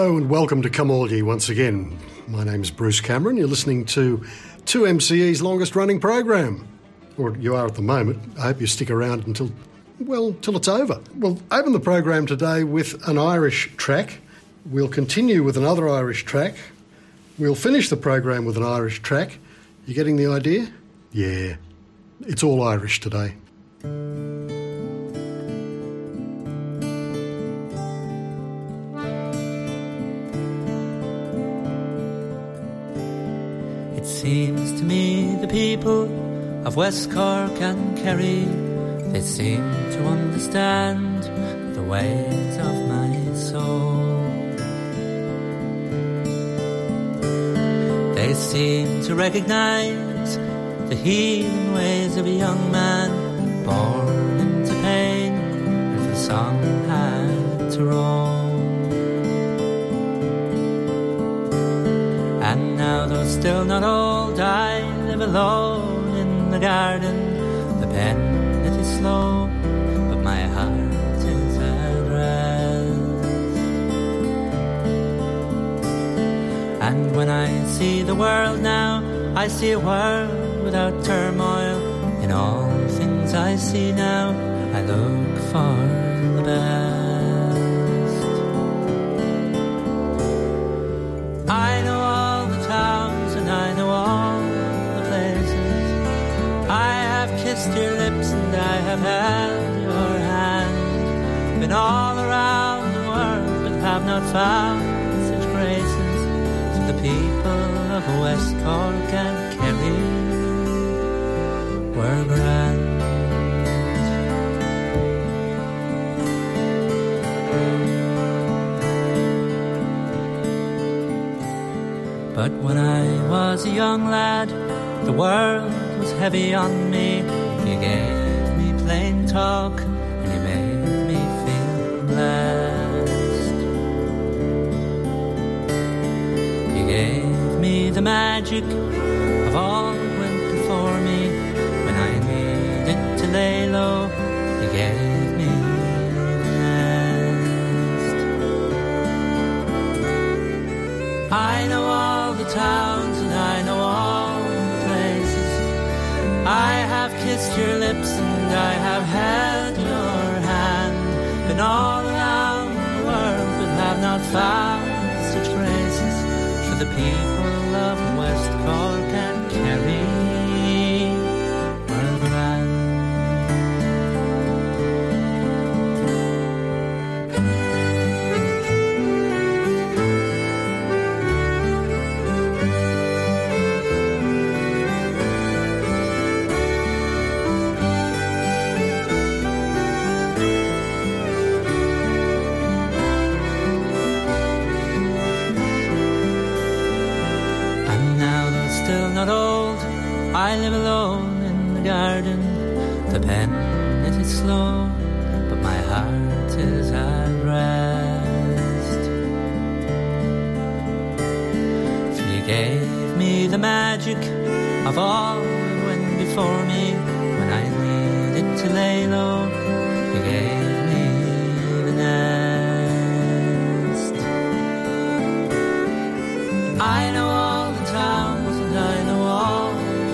Hello and welcome to Come All Ye once again. My name's Bruce Cameron. You're listening to 2MCE's longest running program. Or you are at the moment. I hope you stick around until it's over. We'll open the program today with an Irish track. We'll continue with another Irish track. We'll finish the program with an Irish track. You getting the idea? Yeah, it's all Irish today. It seems to me the people of West Cork and Kerry, they seem to understand the ways of my soul. They seem to recognise the healing ways of a young man born into pain, if the song had to roll. And now though still not old, I live alone in the garden. The pen it is slow, but my heart is at rest. And when I see the world now, I see a world without turmoil. In all things I see now, I look for the best. I know all the towns and I know all the places. I have kissed your lips and I have held your hand. Been all around the world but have not found such graces. For the people of West Cork and Kerry were grand. But when I was a young lad, the world was heavy on me. You gave me plain talk and you made me feel blessed. You gave me the magic of all that went before me. When I needed to lay low, you gave me the nest. I know all the towns and I know all the places. I have kissed your lips and I have held your hand. Been all around the world but have not found such graces. For the people of West Cork and Kerry were grand. I live alone in the garden. The pen, it is slow, but my heart is at rest. For you gave me the magic of all that went before me. When I needed to lay low, you gave me the nest. I know all the towns and I know all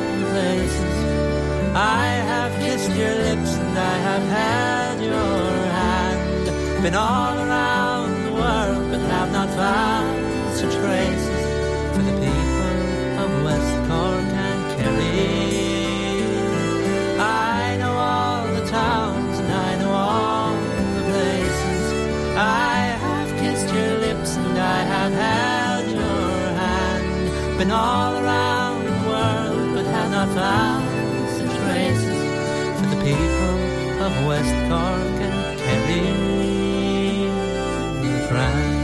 I have kissed your lips and I have held your hand. Been all around the world but have not found such graces. For the people of West Cork and Kerry, I know all the towns and I know all the places. I have kissed your lips and I have held your hand. Been all around the world but have not found for the people of West Cork and Kerry were grand.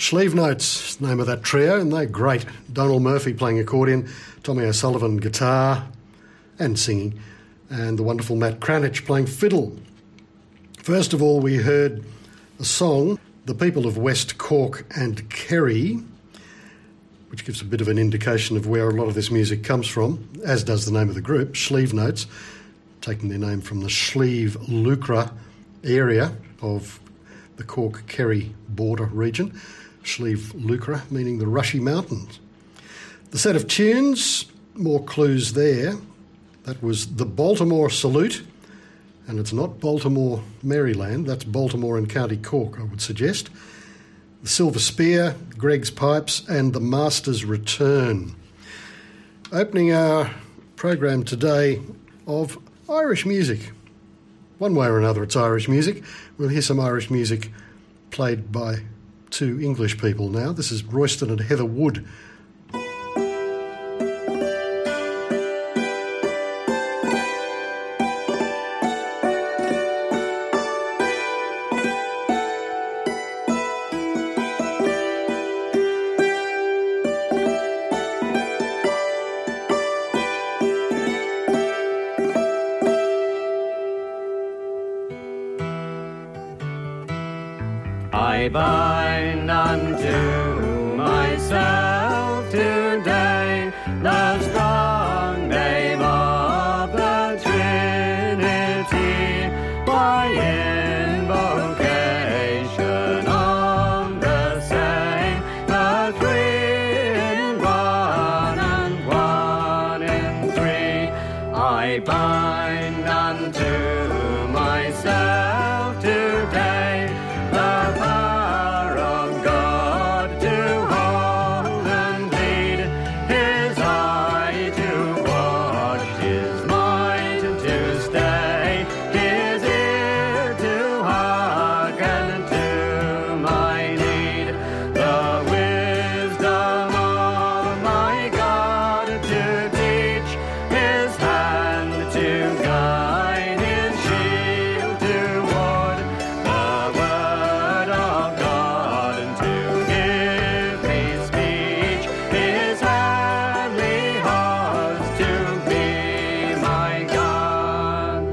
Sleeve Notes, name of that trio, and they're great. Donald Murphy playing accordion, Tommy O'Sullivan guitar and singing, and the wonderful Matt Cranich playing fiddle. First of all, we heard a song, The People of West Cork and Kerry, which gives a bit of an indication of where a lot of this music comes from, as does the name of the group, Sleeve Notes, taking their name from the Slieve Lucra area of the Cork-Kerry border region. Slieve Lucra meaning the Rushy Mountains. The set of tunes, more clues there. That was the Baltimore Salute, and it's not Baltimore, Maryland, that's Baltimore in County Cork, I would suggest. The Silver Spear, Greg's Pipes, and the Master's Return. Opening our program today of Irish music. One way or another it's Irish music. We'll hear some Irish music played by two English people now. This is Royston and Heather Wood. I bind unto myself today the strong name of the Trinity by invocation of the same, the three in one and one in three. I bind unto myself today the power of God to hold and lead, His eye to watch, His mind to stay, His ear to hearken to my need, the wisdom of my God to teach, His hand to guide, His shield to ward, the word of God to give me speech, His heavenly host to be my God.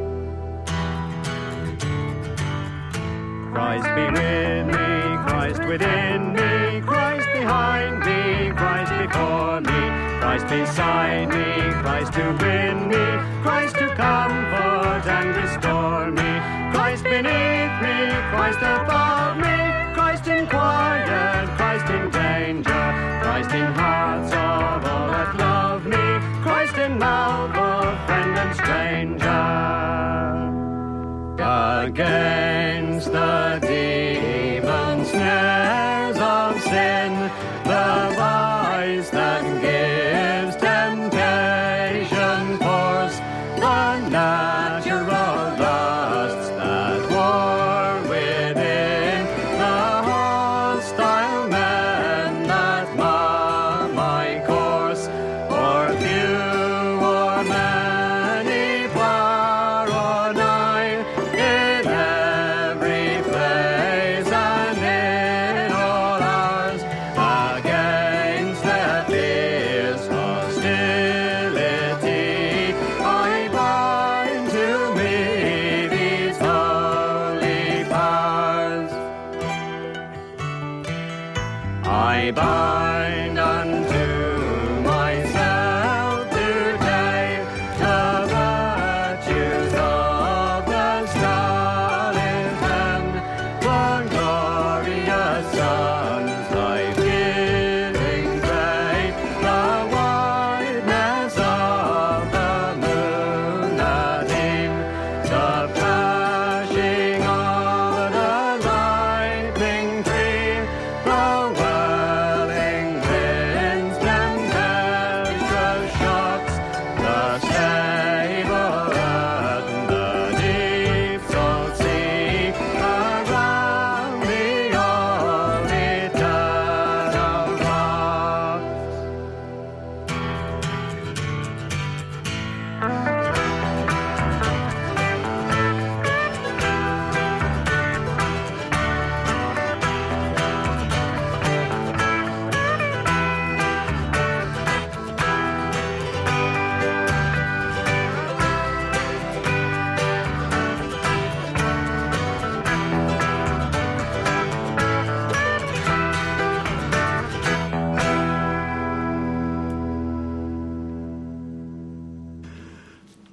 Christ be with me, Christ within me, Christ behind me, Christ before me, Christ beside me, Christ to win me, Christ to comfort and restore me, Christ beneath me, Christ above me, Christ in quiet, Christ in danger, Christ in hearts of all that love me, Christ in mouth of friend and stranger. Against the demon snares of sin, the vice that gives temptation force, the natural lusts that war within, the hostile men that mar my course, or few or many, far or nigh, in every place and in all hours, against their fierce hostility, I bind to me these holy powers. I bind unto myself today the virtues of the scarlet and the glorious sun's life-giving ray, the whiteness of the moonlight, the flashing of the lightning tree, the whirling wind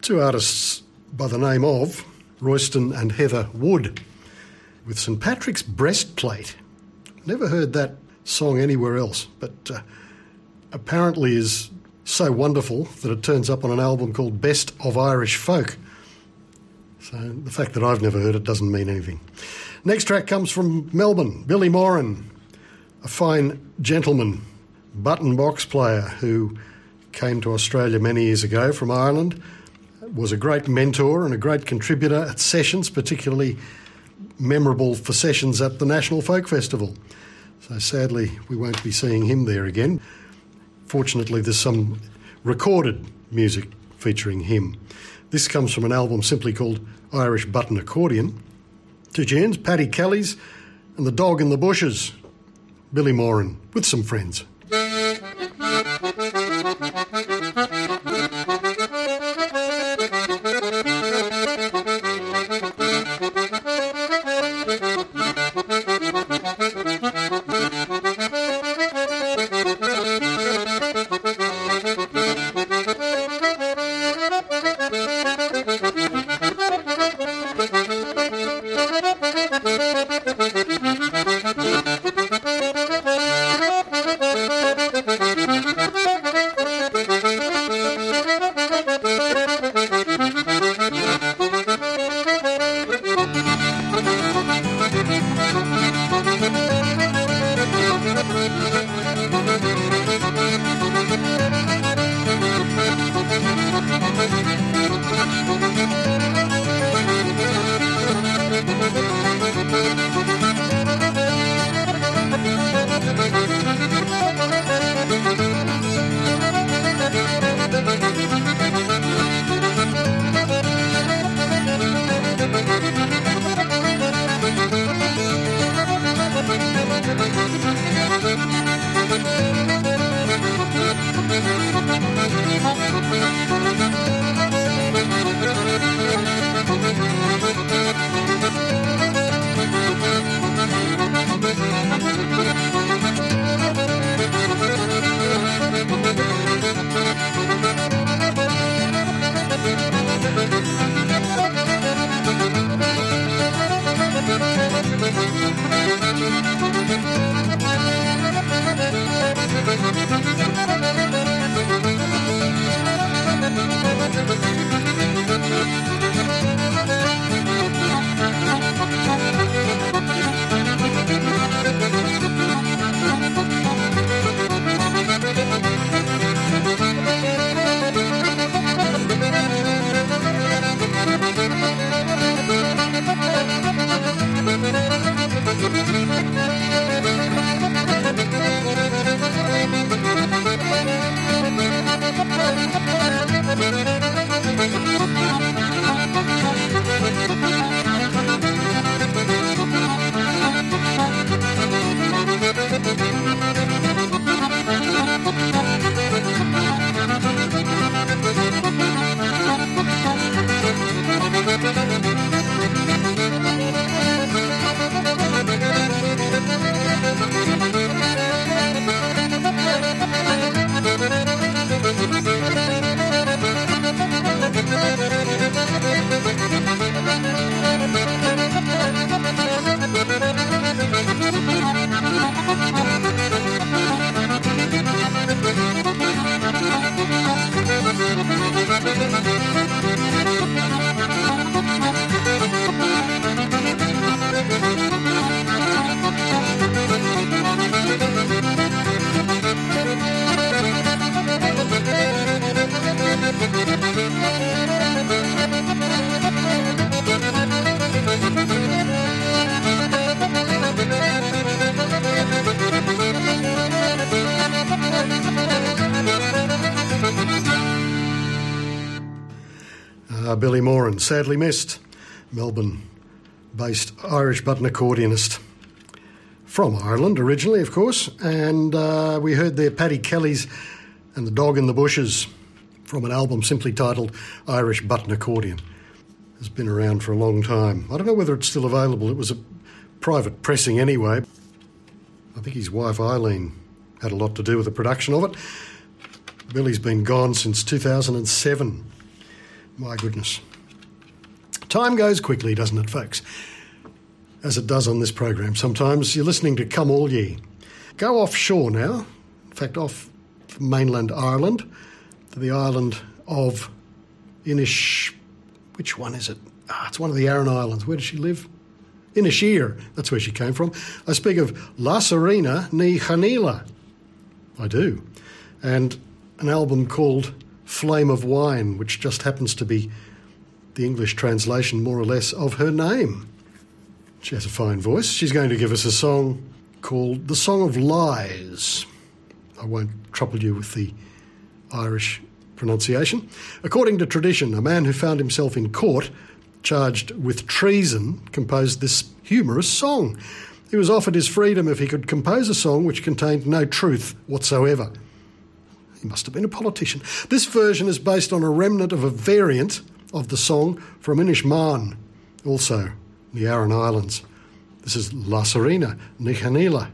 Two artists by the name of Royston and Heather Wood with St Patrick's Breastplate. Never heard that song anywhere else, but apparently is so wonderful that it turns up on an album called Best of Irish Folk. So the fact that I've never heard it doesn't mean anything. Next track comes from Melbourne, Billy Moran, a fine gentleman, button box player who came to Australia many years ago from Ireland, was a great mentor and a great contributor at sessions, particularly memorable for sessions at the National Folk Festival. So sadly, we won't be seeing him there again. Fortunately, there's some recorded music featuring him. This comes from an album simply called Irish Button Accordion. Two tunes, Paddy Kelly's and The Dog in the Bushes. Billy Moran with some friends. Billy Moran, sadly missed, Melbourne-based Irish button accordionist. From Ireland originally, of course, and we heard there Paddy Kelly's and The Dog in the Bushes from an album simply titled Irish Button Accordion. It's been around for a long time. I don't know whether it's still available. It was a private pressing anyway. I think his wife Eileen had a lot to do with the production of it. Billy's been gone since 2007. My goodness. Time goes quickly, doesn't it, folks? As it does on this program. Sometimes you're listening to Come All Ye. Go offshore now, in fact off mainland Ireland, to the island of which one is it? It's one of the Aran Islands. Where does she live? Inisheer, that's where she came from. I speak of Lasarina ni Chanila. I do. And an album called Flame of Wine, which just happens to be the English translation, more or less, of her name. She has a fine voice. She's going to give us a song called The Song of Lies. I won't trouble you with the Irish pronunciation. According to tradition, a man who found himself in court charged with treason composed this humorous song. He was offered his freedom if he could compose a song which contained no truth whatsoever. He must have been a politician. This version is based on a remnant of a variant of the song from Inishmaan, also the Aran Islands. This is Lasarina ni Chanila.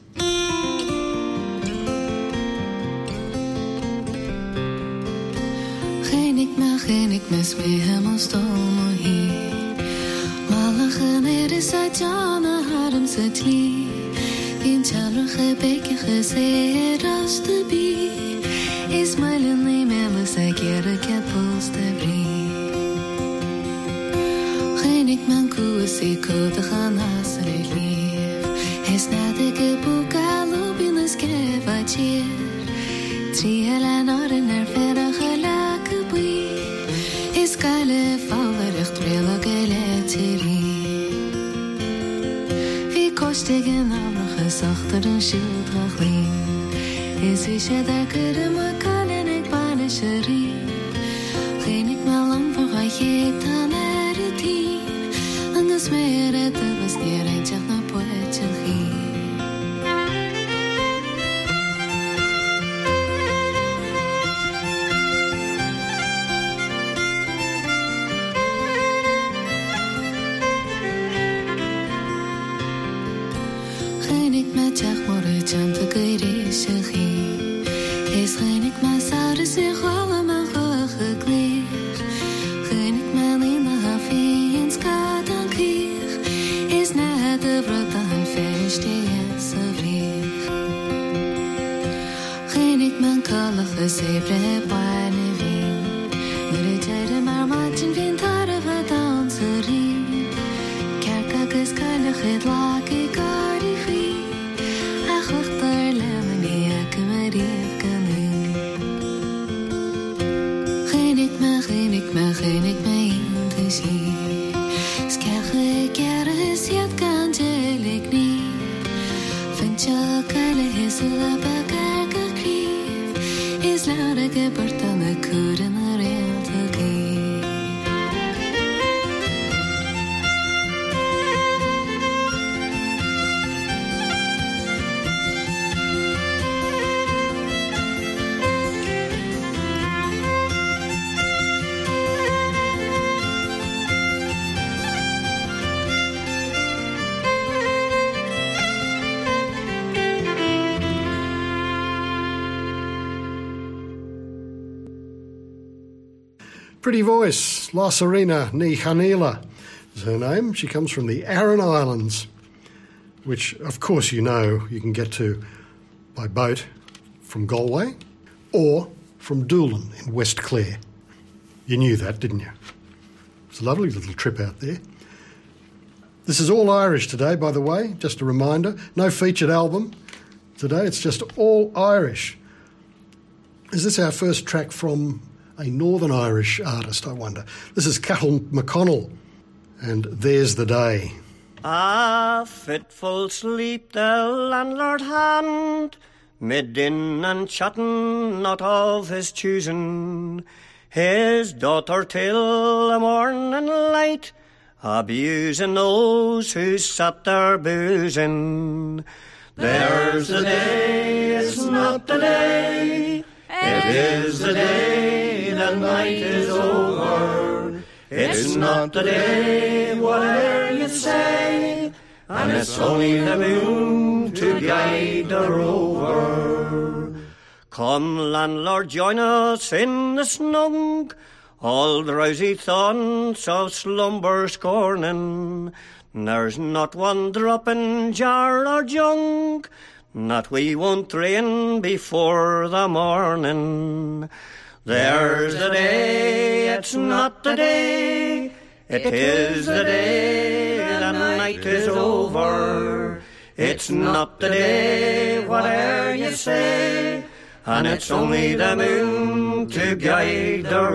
Genik mes me hemel stomo hi Malachen is a jana harem setli In chalre beke gese raste bi Is my lily memes a kere ket poste bri Genik man kusi ko de ganas relief Es nade ke bukalo binas ke vachir Triela noren fera gelak bi Skale fallerecht brille geleteri Wie kostigen amrige zachteren schilddraglin Is je dekkere makanen ik banisheri Geen ik me lang van gajet aan eretin En de smere te was neer en tjach na poetje Jante gereisje is geen ik maar zouden zich allemaal gekleed. Geen ik maar in de haven skaat aan krieg. Is net de brood aan feest en ze vlieg. Geen ik maar kallige zebre bijna wien. Nu de maar matchen vindt haar wat danserie. Kerk is kallig het lak ik arifie. Geen ik me in te zien. Skjage kere is het kantelik niet. Vind je kale is la bakaka krief. Is laure gebertane kuren real te geef. Pretty voice, Lasarina ni Chanila is her name. She comes from the Aran Islands, which, of course, you know you can get to by boat from Galway or from Doolin in West Clare. You knew that, didn't you? It's a lovely little trip out there. This is all Irish today, by the way, just a reminder. No featured album today, it's just all Irish. Is this our first track from a Northern Irish artist, I wonder? This is Cathal McConnell, and There's the Day. Ah, fitful sleep the landlord hand, mid in and chatting, not of his choosing, his daughter till the morning light, abusing those who sat there boozing. There's the day, it's not the day, it is the day, the night is over. It's not the day, whatever you say, and it's only the moon to guide the rover. Come, landlord, join us in the snug, all drowsy thoughts of slumber scorning. There's not one drop in jar or junk that we won't drain before the morning. There's the day, it's not the day, it is the day, the night is over. It's not the day, whate'er you say, and it's only the moon to guide the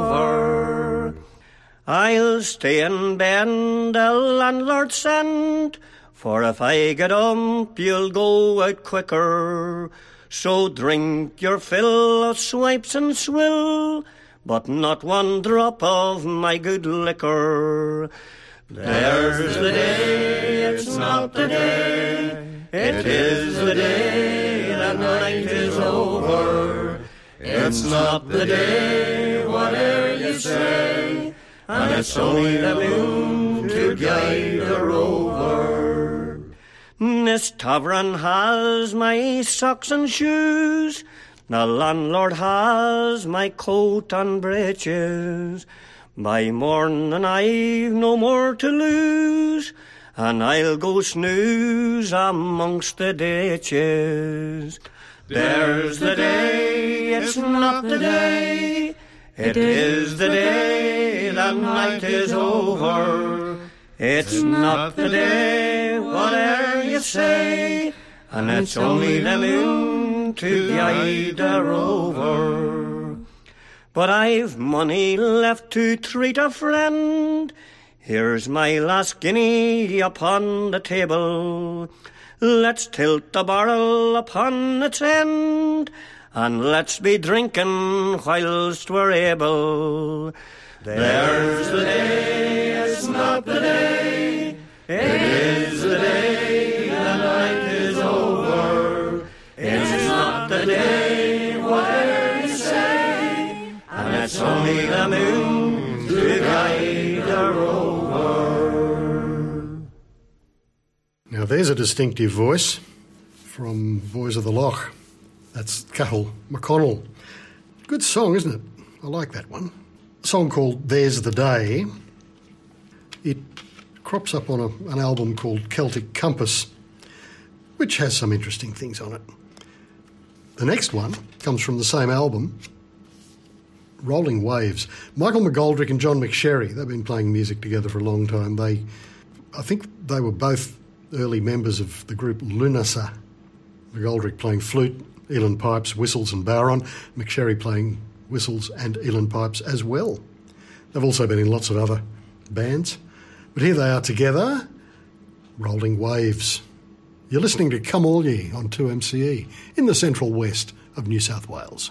rover. I'll stay in bed, the landlord sent, for if I get up, you'll go out quicker. So drink your fill of swipes and swill, but not one drop of my good liquor. There's the day, it's not the day, it is the day, the night is over. It's not the day, whatever you say, and it's only the moon to guide the rover. This tavern has my socks and shoes, the landlord has my coat and breeches. By morning I've no more to lose, and I'll go snooze amongst the ditches. There's the day, it's not the day, it is the day, the night is over. It's not the day, whatever you say, and it's only the moon to guide the rover. But I've money left to treat a friend. Here's my last guinea upon the table. Let's tilt the barrel upon its end, and let's be drinking whilst we're able. There's the day, it's not the day, it is the day, the night is over. It's not the day, whatever you say, and it's only the moon to guide the rover. Now there's a distinctive voice from Boys of the Loch. That's Cathal McConnell. Good song, isn't it? I like that one. A song called There's the Day. It crops up on an album called Celtic Compass, which has some interesting things on it. The next one comes from the same album, Rolling Waves. Michael McGoldrick and John McSherry, they've been playing music together for a long time. I think they were both early members of the group Lunasa. McGoldrick playing flute, eland pipes, whistles and bodhrán. McSherry playing whistles and eland pipes as well. They've also been in lots of other bands. But here they are together, Rolling Waves. You're listening to Come All Ye on 2MCE in the central west of New South Wales.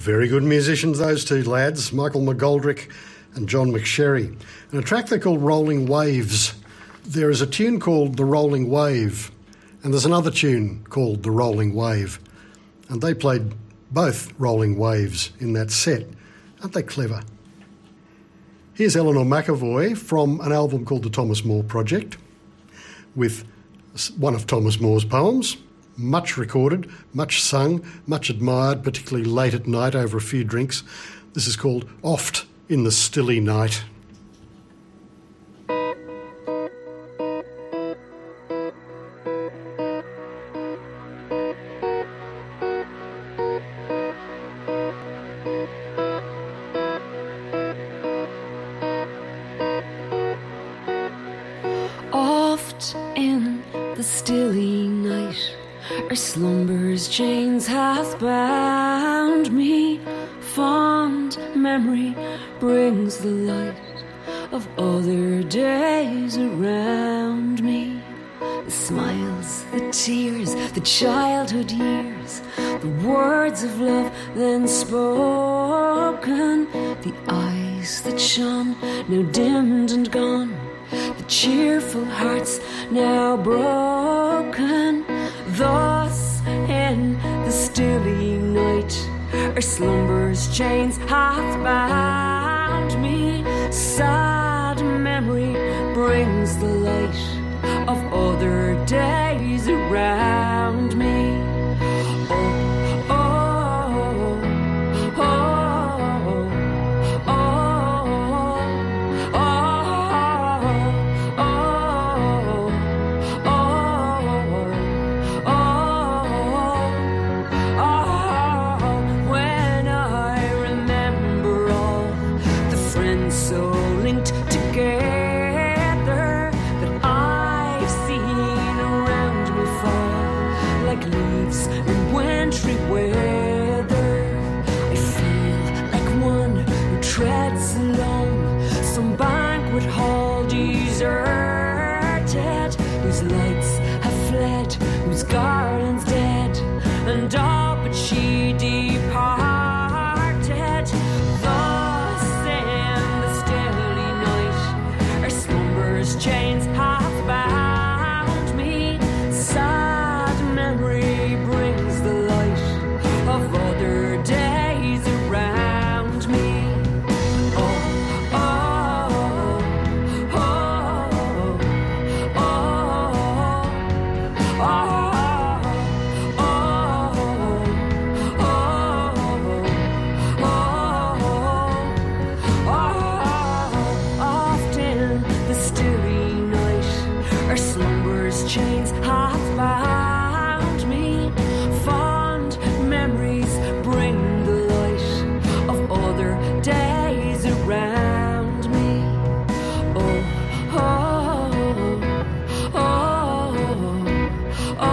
Very good musicians, those two lads, Michael McGoldrick and John McSherry. And a track they call Rolling Waves. There is a tune called The Rolling Wave, and there's another tune called The Rolling Wave. And they played both Rolling Waves in that set. Aren't they clever? Here's Eleanor McEvoy from an album called The Thomas Moore Project, with one of Thomas Moore's poems, much recorded, much sung, much admired, particularly late at night over a few drinks. This is called Oft in the Stilly Night. Oft in the stilly night, our slumber's chains hath bound me. Fond memory brings the light of other days around me. The smiles, the tears, the childhood years, the words of love then spoken, the eyes that shone, now dimmed and gone, the cheerful hearts now broken. Thus in the stilly night, our slumber's chains hath bound me. Sad memory brings the light of other days around me. Oh, oh, oh, oh, when I remember all the friends so linked together that I've seen around me fall like leaves in wintry weather. I feel like one who treads along some banquet hall deserted, whose lights have fled, whose garland's dead, and all but she departed. Thus in the stilly night, our slumber's chains hath bound me. Sad memory brings the light of other days around me. Oh, oh, oh, oh, oh, oft in the stilly night, our slumber's chains hath bound me. Fond memories bring the light of other days around me. Oh, oh, oh, oh,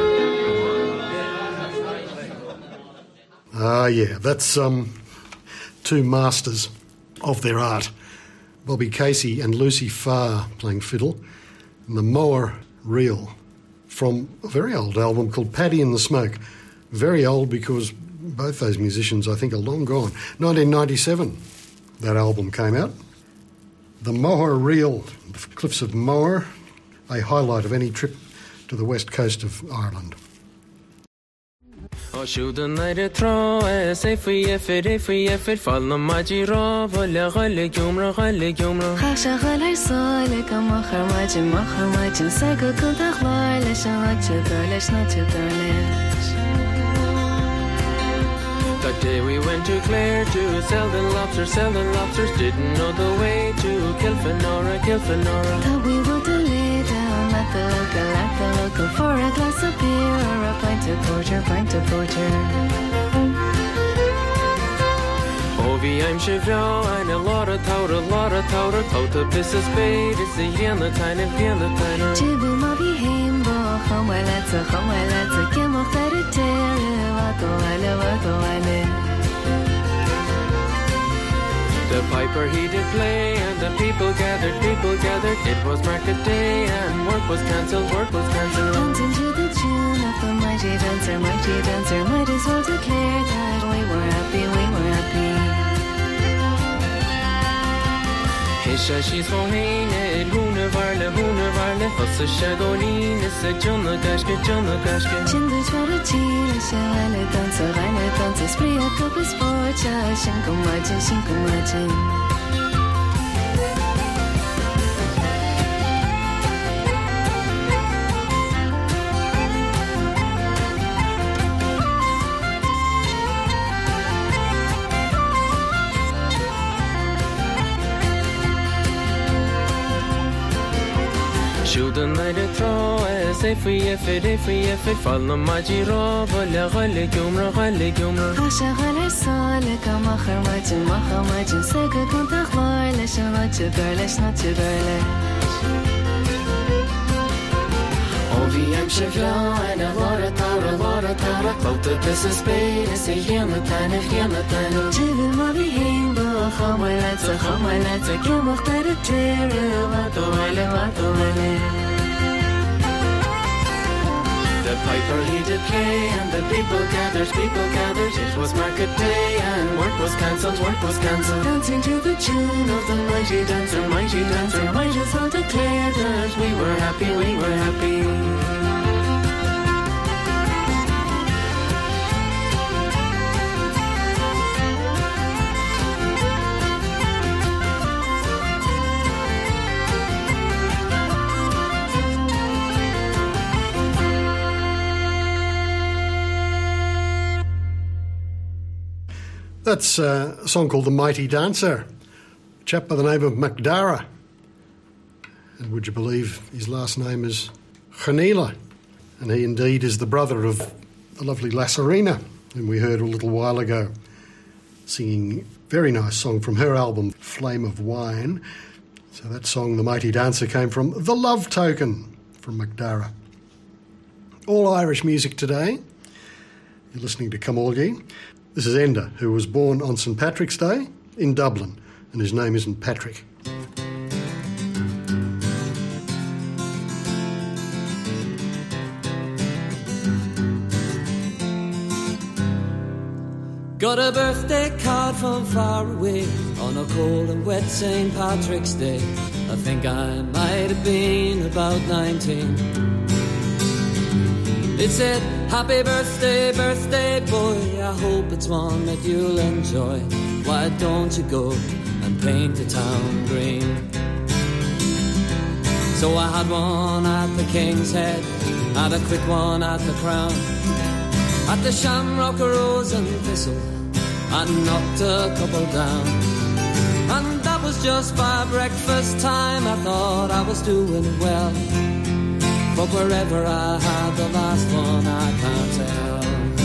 Yeah, that's two masters of their art, Bobby Casey and Lucy Farr playing fiddle, and the Moa Reel from a very old album called Paddy and the Smoke. Very old because both those musicians, I think, are long gone. 1997, that album came out. The Moa Reel, the Cliffs of Moher, a highlight of any trip to the west coast of Ireland. Och den där trå sig för fall na majira valla galla gumra خاشا غلر صالك مخر ماجن ساقا كنت أخبار ليش نتدرلش That day we went to Clare to sell the lobsters didn't know the way to Kilfenora Thought we would lay down at the local for a glass of beer or a pint of porter Ovi I'm chevro and a lot of tauter Out of this is bait, it's a yen the tiny Chibu mavi heimbo Chamalata Kimok Tere Wato ale The piper he did play and the people gathered It was market day and work was cancelled Dancing to the tune of the mighty dancer Might as well declare that we were happy Hisha she's hoine Huna varle Hossa shagolin is a Jonna gashke Chindu chwara chile Shale dansa Spria kupa sporcha Shinkumajin Shoot the night at throw say free if fall na majira valla galla خاشا غلر صالك مخر ماجن ساقا كنت أخبار ليش نتدرلش Ovi I'm chevro and a lot of tauter Both of this is bait, it's a yen the tiny Chibu mavi heimbo Chamalata Kimok Tere Wato ale The piper he did play and the people gathered It was market day and work was cancelled Dancing to the tune of the mighty dancer Might as well declare that we were happy That's a song called The Mighty Dancer, a chap by the name of McDara. And would you believe his last name is Chanila? And he indeed is the brother of the lovely Lassarina, whom we heard a little while ago, singing a very nice song from her album, Flame of Wine. So that song, The Mighty Dancer, came from The Love Token from McDara. All Irish music today. You're listening to Come All Ye. This is Enda, who was born on St Patrick's Day in Dublin, and his name isn't Patrick. Got a birthday card from far away on a cold and wet St. Patrick's Day. I think I might have been about 19. It said, happy birthday, birthday boy, I hope it's one that you'll enjoy. Why don't you go and paint the town green? So I had one at the King's Head, had a quick one at the Crown, at the Shamrock, Rose and Thistle, and knocked a couple down. And that was just by breakfast time, I thought I was doing well. But wherever I had the last one, I can't tell.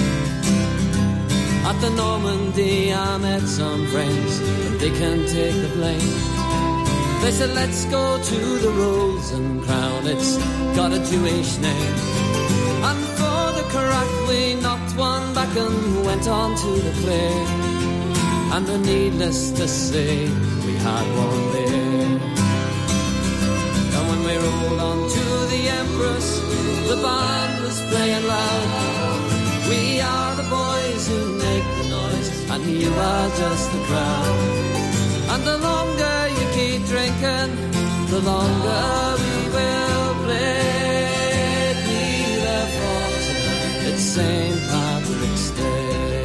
At the Normandy I met some friends, and they can take the blame. They said, let's go to the Rose and Crown, it's got a Jewish name. And for the crack we knocked one back and went on to the Clare. and needless to say, we had one there. And when we rolled on to the Empress, the band was playing loud. We are the boys who make the noise, and you are just the crowd. And the longer you keep drinking, the longer we will play. Neither fortune, it's St. Patrick's Day.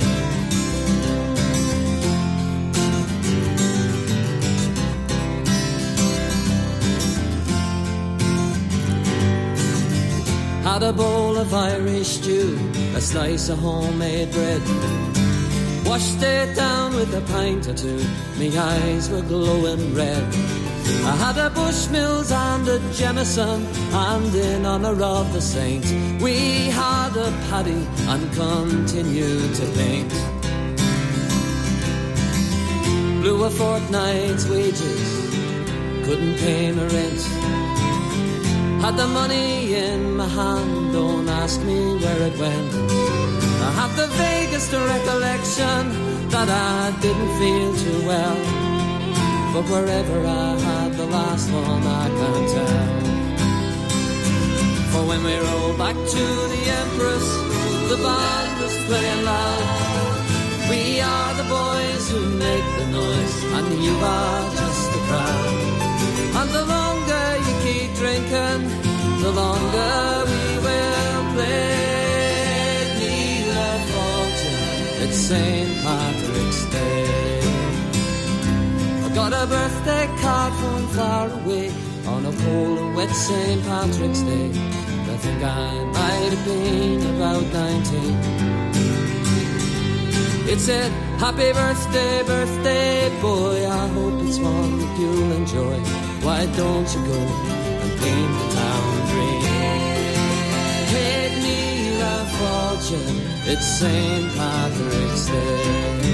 Had a bowl of Irish stew, a slice of homemade bread. Washed it down with a pint or two, me eyes were glowing red. I had a Bushmills and a Jameson, and in honour of the saints, we had a paddy and continued to paint. Blew a fortnight's wages, couldn't pay my rent. Had the money in my hand, don't ask me where it went. I have the vaguest recollection that I didn't feel too well, but wherever I had the last one I can't tell. For when we rolled back to the Empress, the band was playing loud. We are the boys who make the noise, and you are just the crowd. And the longer you keep drinking, the longer we will play. Neither fortune, it's St. Patrick's Day. I got a birthday card from far away on a cold and wet St. Patrick's Day. I think I might have been about 19. It said, happy birthday, birthday boy, I hope it's one that you'll enjoy. Why don't you go and paint the town green? Paid me the fortune, it's St. Patrick's Day.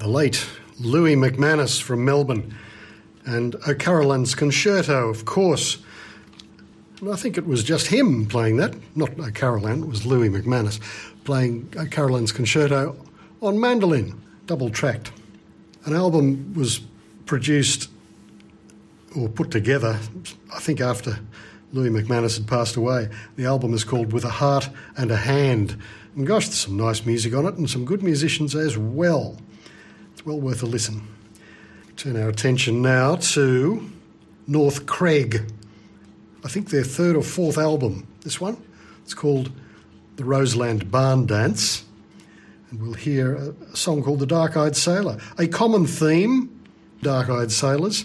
the late Louis McManus from Melbourne, and O'Carolan's Concerto, of course. And I think it was just him playing that, not O'Carolan, it was Louis McManus playing O'Carolan's Concerto on mandolin, double-tracked. An album was produced or put together, I think after Louis McManus had passed away. The album is called With a Heart and a Hand. And gosh, there's some nice music on it and some good musicians as well. It's well worth a listen. Turn our attention now to North Cregg. I think their third or fourth album, this one. It's called The Roseland Barn Dance. And we'll hear a song called The Dark-Eyed Sailor. A common theme, dark-eyed sailors.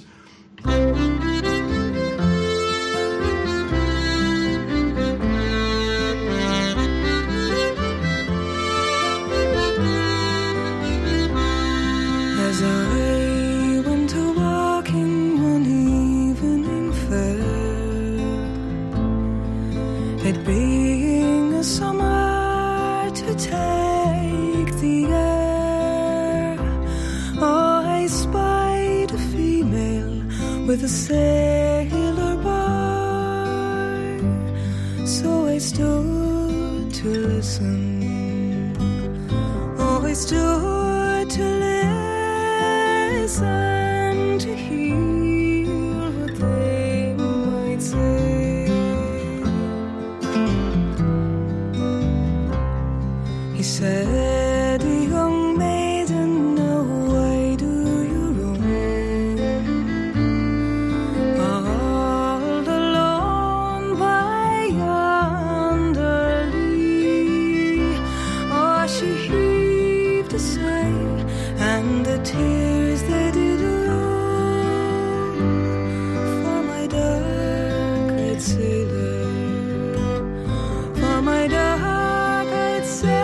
As I went a walking one evening fair, it being a summer to take the air, oh, I spied a female with a sailor boy, so I stood to listen, oh, I stood to listen to hear what they might say. He said, young maiden, now why do you roam all alone by yonder lea? Oh, she heaved a sigh, and the tears they did roll for my dark-eyed sailor, for my dark-eyed sailor.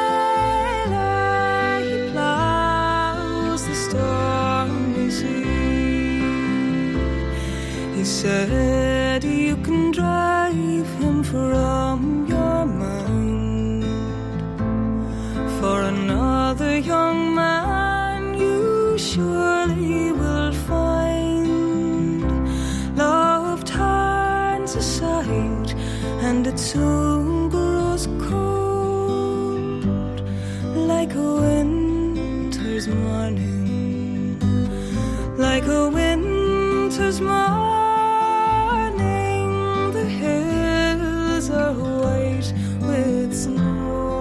He plows the stormy sea. He said, you can drive him from your mind, for another young man you surely will find. Love turns aside, and it soon grows cold, like a winter's morning, like a winter's morning. The hills are white with snow.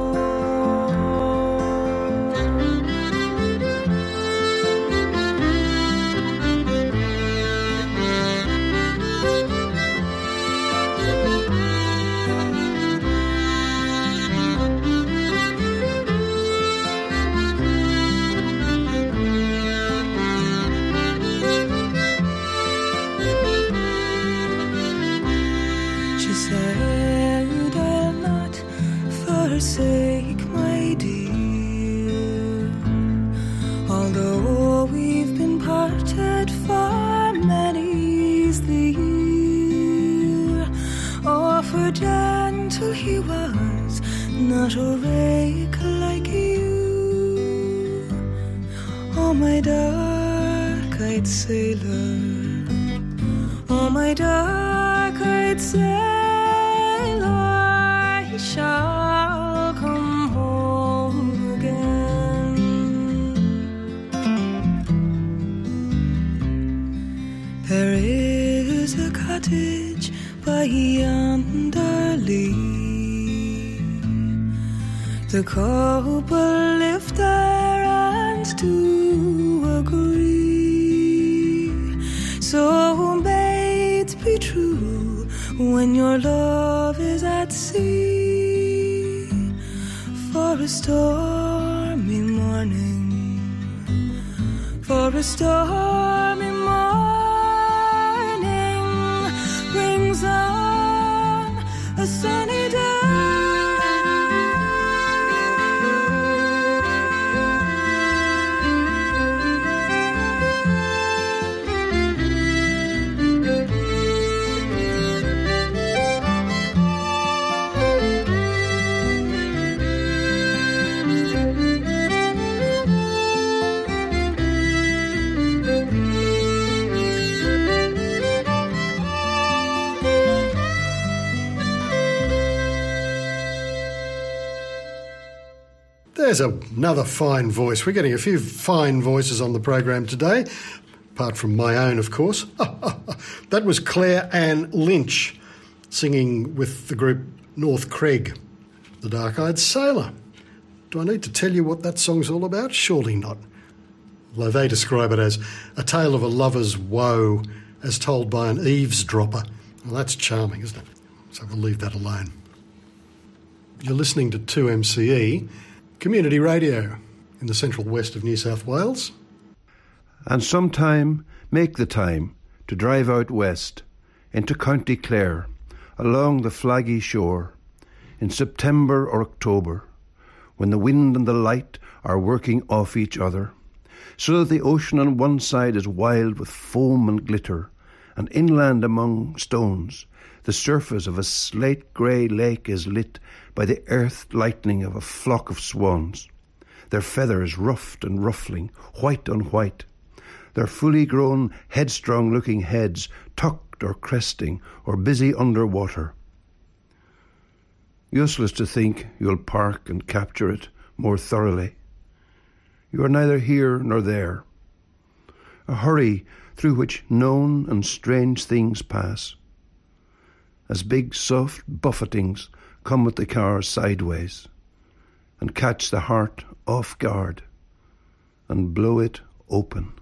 She said, I'll not forsake my dear, although we've been parted for many's the year. Oh, for gentle he was, not a rake like you. Oh, my dark-eyed sailor, oh, my dark-eyed sailor, he shall come home again. There is a cottage by yonder lea, the couple live there and do agree. So mates, be true when your love is at sea, for a stormy morning, for a stormy morning brings on a sunny day. There's another fine voice. We're getting a few fine voices on the program today, apart from my own, of course. That was Claire Ann Lynch singing with the group North Craig, The Dark-Eyed Sailor. Do I need to tell you what that song's all about? Surely not. Although they describe it as a tale of a lover's woe as told by an eavesdropper. Well, that's charming, isn't it? So we'll leave that alone. You're listening to 2MCE, community radio in the central west of New South Wales. And sometime make the time to drive out west into County Clare along the flaggy shore in September or October when the wind and the light are working off each other, so that the ocean on one side is wild with foam and glitter, and inland among stones the surface of a slate-grey lake is lit by the earth lightning of a flock of swans, their feathers ruffed and ruffling, white on white, their fully grown, headstrong-looking heads tucked or cresting or busy under water. Useless to think you'll park and capture it more thoroughly. You are neither here nor there. A hurry through which known and strange things pass, as big soft buffetings come with the car sideways and catch the heart off guard and blow it open.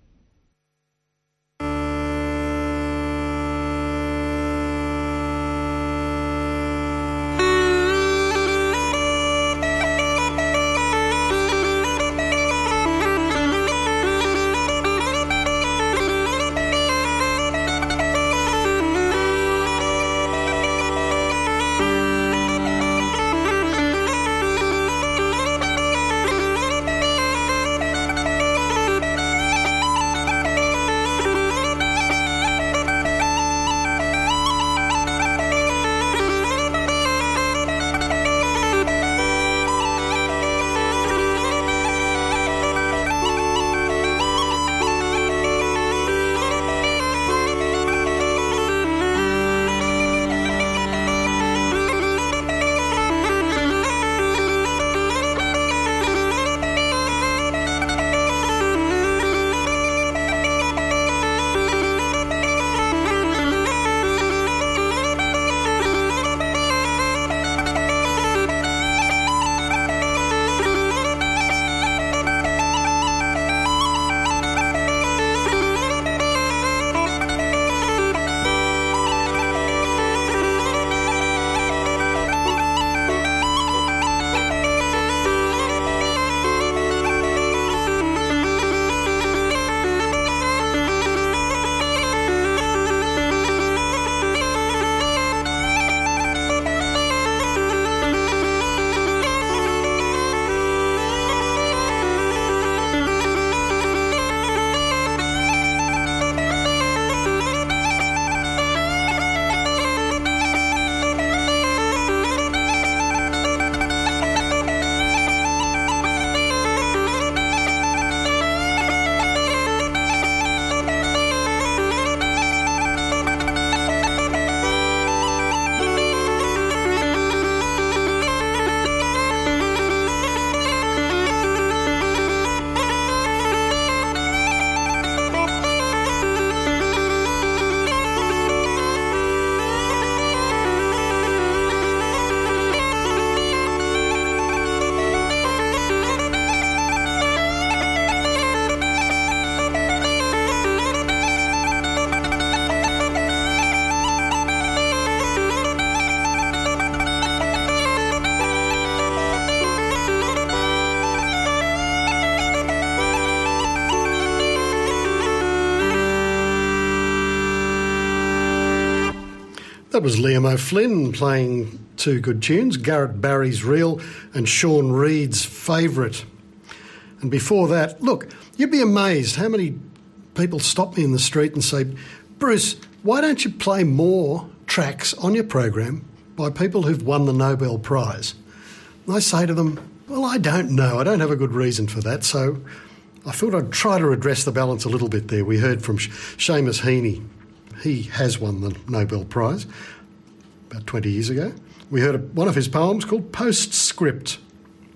That was Liam O'Flynn playing two good tunes, Garrett Barry's Reel and Sean Reid's Favourite. And before that, look, you'd be amazed how many people stop me in the street and say, Bruce, why don't you play more tracks on your program by people who've won the Nobel Prize? And I say to them, well, I don't know. I don't have a good reason for that. So I thought I'd try to redress the balance a little bit there. We heard from Seamus Heaney. He has won the Nobel Prize about 20 years ago. We heard one of his poems called Postscript.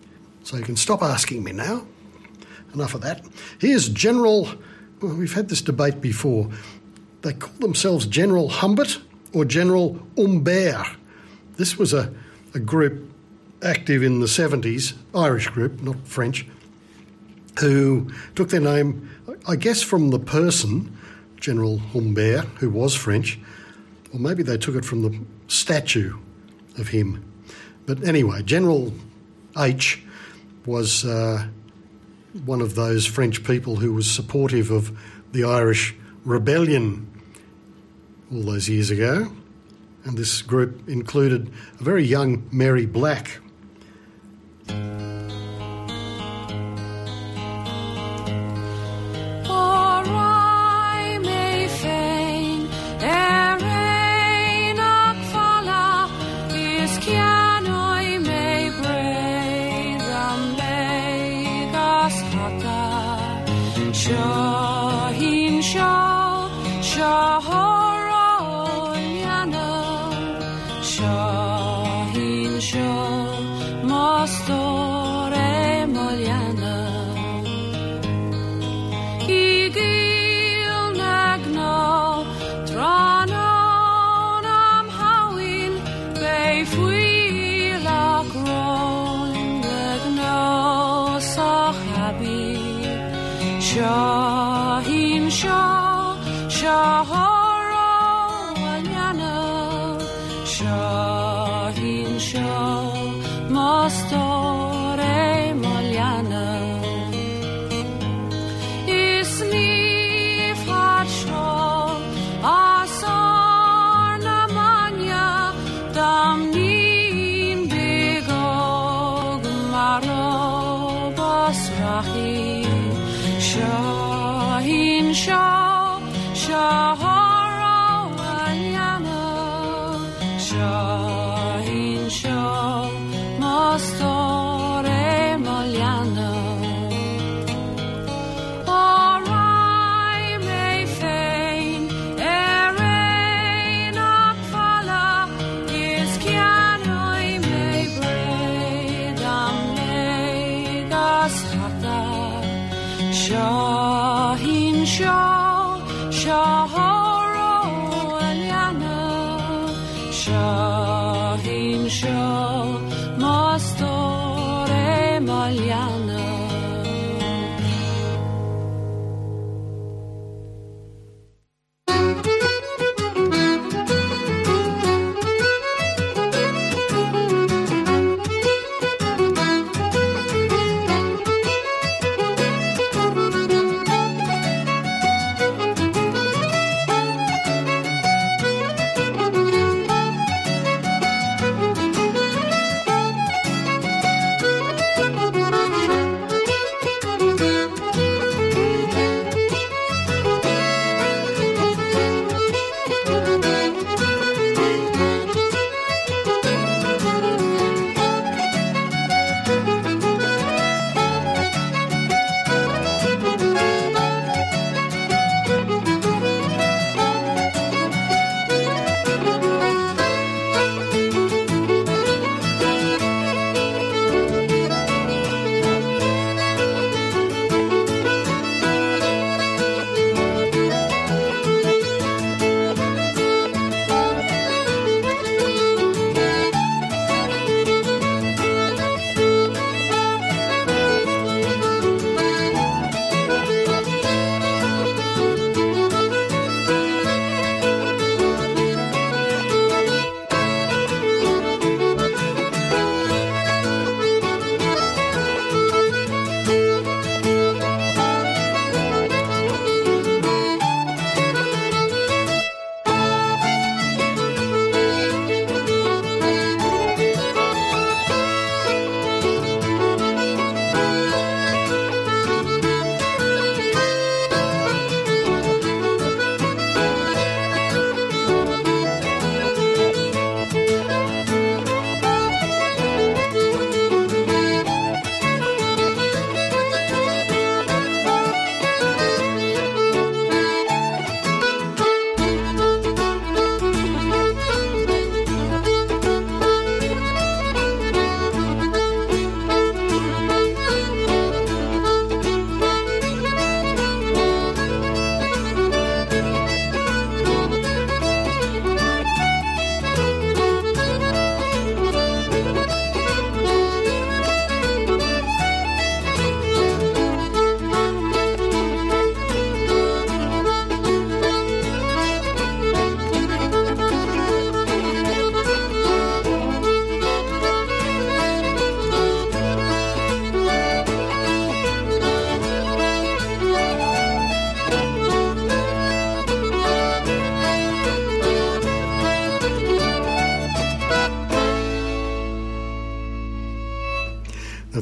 So you can stop asking me now. Enough of that. Here's General... Well, we've had this debate before. They call themselves General Humbert or General Humbert. This was a group active in the 70s, Irish group, not French, who took their name, I guess, from the person, General Humbert, who was French, or maybe they took it from the statue of him. But anyway, General H was one of those French people who was supportive of the Irish rebellion all those years ago. And this group included a very young Mary Black.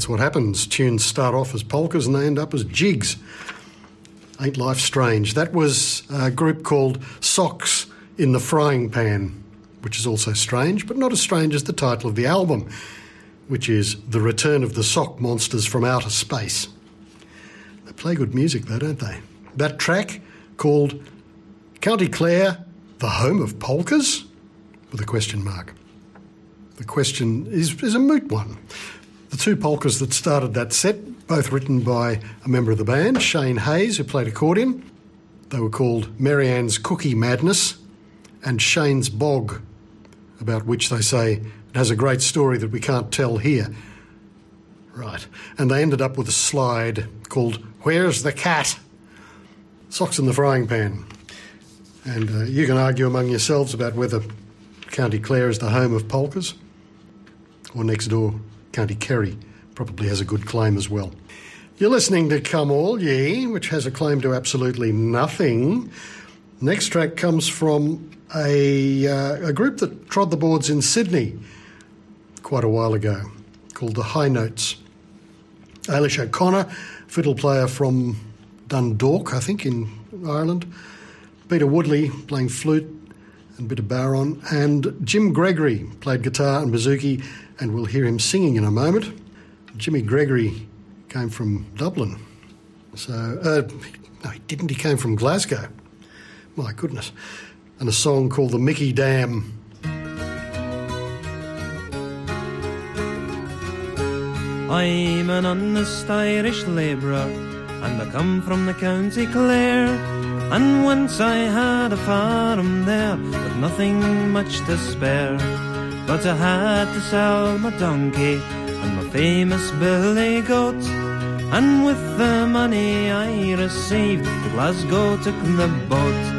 That's what happens. Tunes start off as polkas and they end up as jigs. Ain't life strange? That was a group called Socks in the Frying Pan, which is also strange, but not as strange as the title of the album, which is The Return of the Sock Monsters from Outer Space. They play good music though, don't they? That track, called County Clare, the Home of Polkas? With a question mark. The question is a moot one. The two polkas that started that set, both written by a member of the band, Shane Hayes, who played accordion. They were called Marianne's Cookie Madness and Shane's Bog, about which they say it has a great story that we can't tell here. Right. And they ended up with a slide called Where's the Cat? Socks in the Frying Pan. And you can argue among yourselves about whether County Clare is the home of polkas, or next door, County Kerry probably has a good claim as well. You're listening to Come All Ye, which has a claim to absolutely nothing. Next track comes from a group that trod the boards in Sydney quite a while ago, called the High Notes. Ailish O'Connor, fiddle player from Dundalk, I think, in Ireland. Peter Woodley playing flute and a bit of baron. And Jim Gregory played guitar and bouzouki, and we'll hear him singing in a moment. Jimmy Gregory came from Dublin. So, no, he didn't. He came from Glasgow. My goodness. And a song called The Mickey Dam. I'm an honest Irish labourer, and I come from the County Clare. And once I had a farm there, with nothing much to spare. But I had to sell my donkey and my famous billy goat. And with the money I received, to Glasgow took the boat.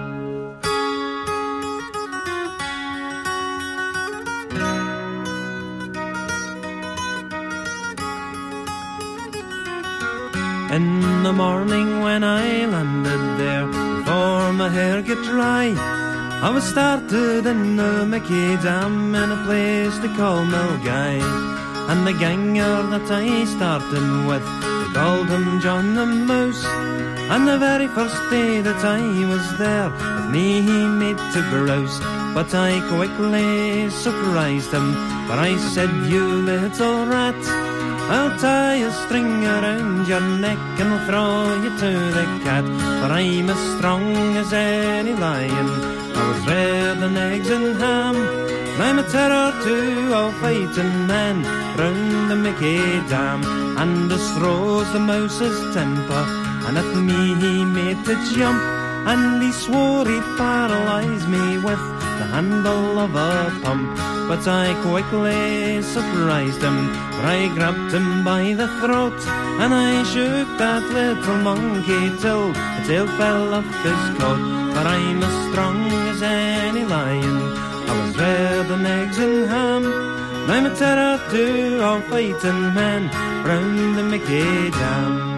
In the morning when I landed there, before my hair get dry, I was started in the Mickey Dam in a place they call Milguy. And the ganger that I started with, they called him John the Mouse. And the very first day that I was there, with me he made to grouse. But I quickly surprised him, for I said, you little rat, I'll tie a string around your neck and I'll throw you to the cat. For I'm as strong as any lion, I was reared on eggs and ham, and I'm a terror to all fighting men round the Mickey Dam. And this throws the mouse's temper, and at me he made to jump, and he swore he'd paralyse me with the handle of a pump. But I quickly surprised him, for I grabbed him by the throat, and I shook that little monkey till the tail fell off his coat. For I'm as strong as any lion, I was reared on eggs and ham, and I'm a terror to all fighting men round the Mickey Dam.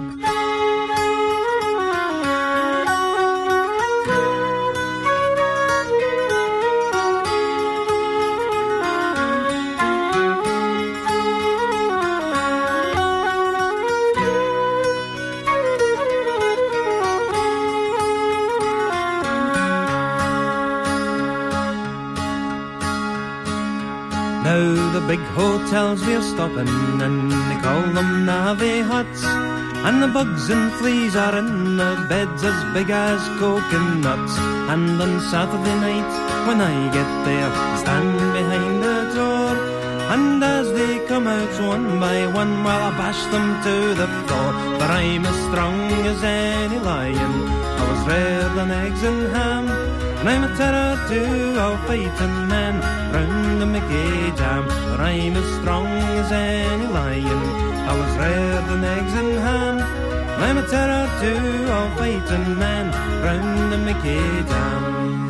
Now the big hotels we're stopping in, they call them Navy huts, and the bugs and fleas are in the beds as big as coconuts. And on Saturday night when I get there, I stand behind the door, and as they come out one by one, well, I bash them to the floor. For I'm as strong as any lion, I was reared on eggs and ham, and I'm a terror to all fighting men round the Mickey Dam. For I'm as strong as any lion, I was reared on eggs and ham, and I'm a terror to all fighting men round the Mickey Dam.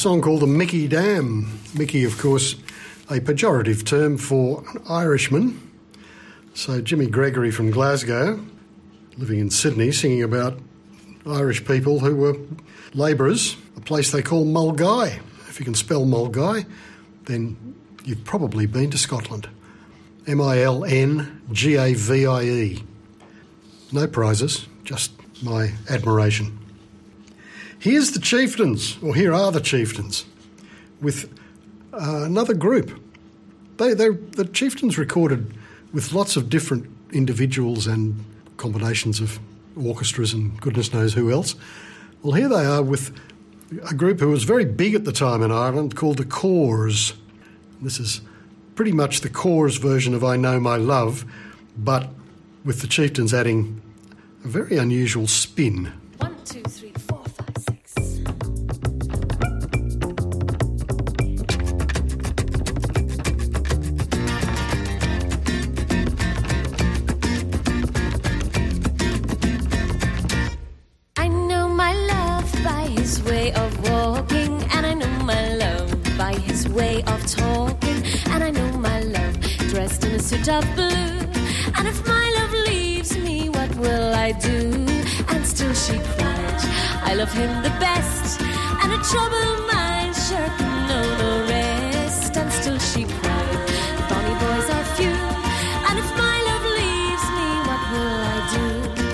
song called the Mickey Dam. Mickey, of course, a pejorative term for an Irishman. So Jimmy Gregory from Glasgow, living in Sydney, singing about Irish people who were labourers, a place they call Mulgai. If you can spell Mulgai, then you've probably been to Scotland. Milngavie. No prizes, just my admiration. Here's the Chieftains, or here are the Chieftains, with another group. The Chieftains recorded with lots of different individuals and combinations of orchestras and goodness knows who else. Well, here they are with a group who was very big at the time in Ireland called the Corrs. This is pretty much the Corrs version of I Know My Love, but with the Chieftains adding a very unusual spin. 1, 2, 3, 4, 5, 6. I know my love by his way of walking, and I know my love by his way of talking, and I know my love dressed in a suit of blue. And if my love leaves me, what will I do? And still she cried, I love him the best, and a troubled mind sure can know no rest. And still she cried, bonny boys are few, and if my love leaves me, what will I do?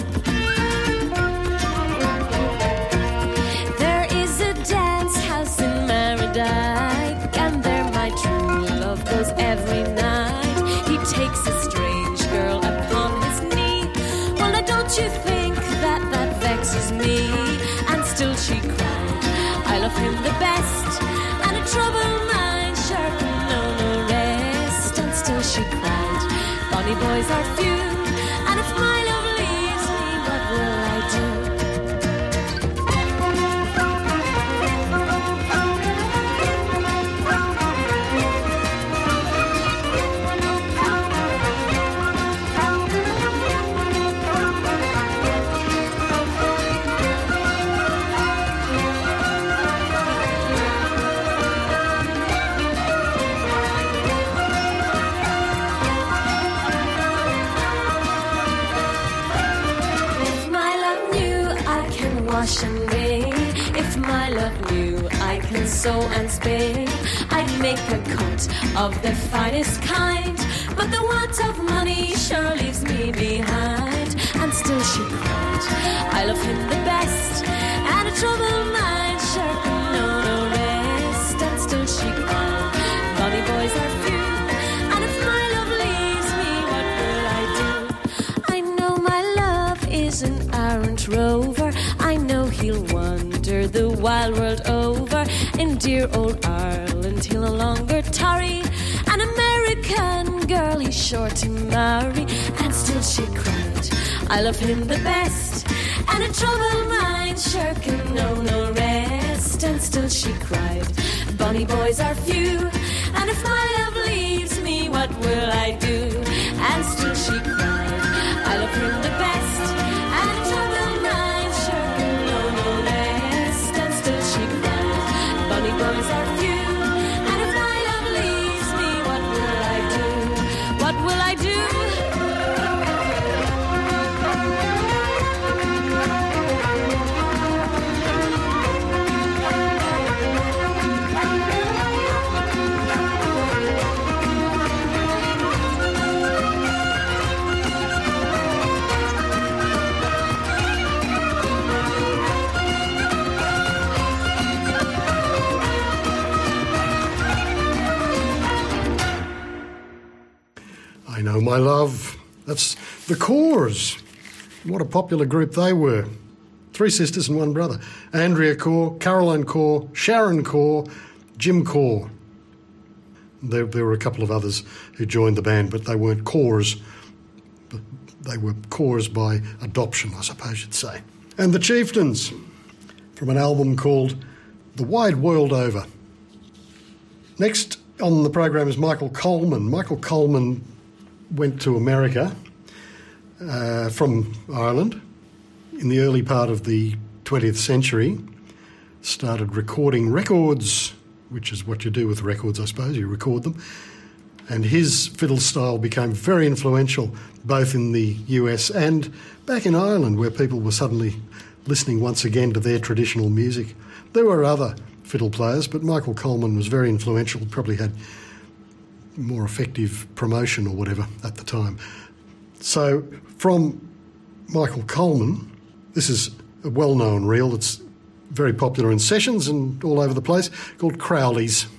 There is a dance house in Mardyke, and there my true love goes every night. He takes a strange girl upon his knee. Well, now don't you think that vexes me? And still she cried, I love him the best, and a troubled mind sure can know no rest. And still she cried, bonny boys are few, and if my love leaves me, what will I do? Wash and bathe. If my love knew I can sew and spin, I'd make a coat of the finest kind. But the want of money sure leaves me behind. And still she cried, I love him the best, and a troubled mind sure can know no rest. And still she cried, bonny boys are few, and if my love leaves me, what will I do? I know my love is an errant rover, I know he'll wander the wild world over. In dear old Ireland he'll no longer tarry, an American girl he's sure to marry. And still she cried, I love him the best, and a troubled mind sure can know no rest. And still she cried, bonny boys are few, and if my love leaves me, what will I do? And still she cried, I love him the best, and a troubled mind sure can know no rest. And still she cried, bonny boys are few, and if my love leaves me, what will I do? What will I do? I Know My Love. That's the Corrs. What a popular group they were. 3 sisters and 1 brother. Andrea Corr, Caroline Corr, Sharon Corr, Jim Corr. There were a couple of others who joined the band, but they weren't Corrs. They were Corrs by adoption, I suppose you'd say. And the Chieftains, from an album called The Wide World Over. Next on the program is Michael Coleman. Michael Coleman went to America from Ireland in the early part of the 20th century, started recording records, which is what you do with records, I suppose, you record them. And his fiddle style became very influential both in the US and back in Ireland, where people were suddenly listening once again to their traditional music. There were other fiddle players, but Michael Coleman was very influential, probably had more effective promotion or whatever at the time. So from Michael Coleman, this is a well-known reel that's very popular in sessions and all over the place, called Crowley's.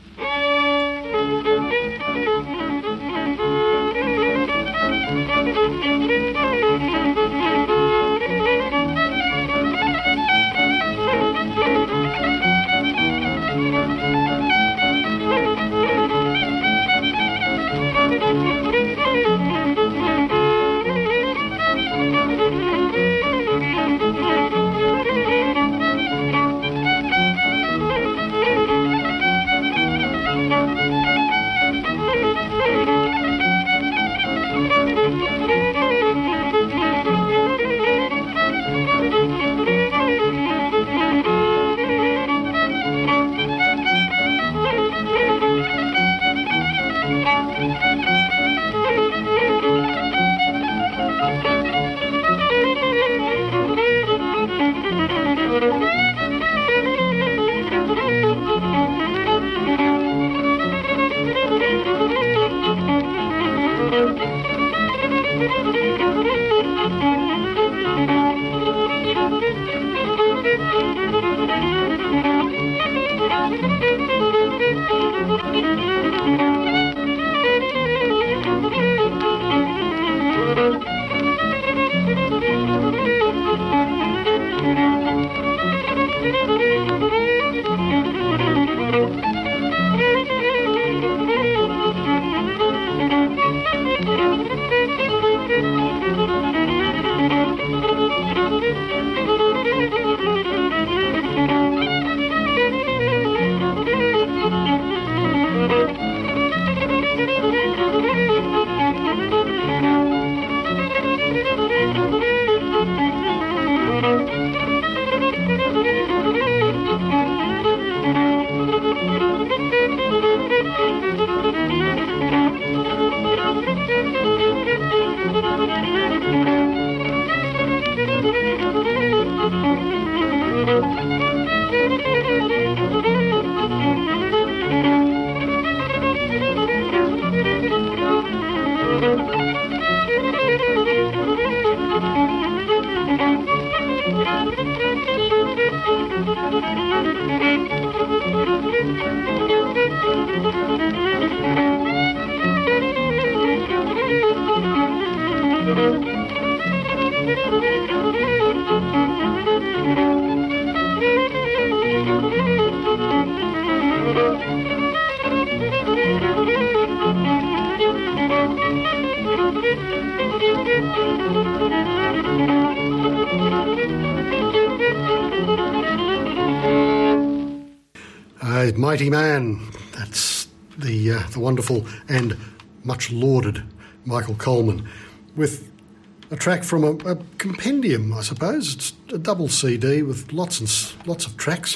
Mighty man, that's the wonderful and much lauded Michael Coleman, with a track from a compendium, I suppose. It's a double CD with lots of tracks.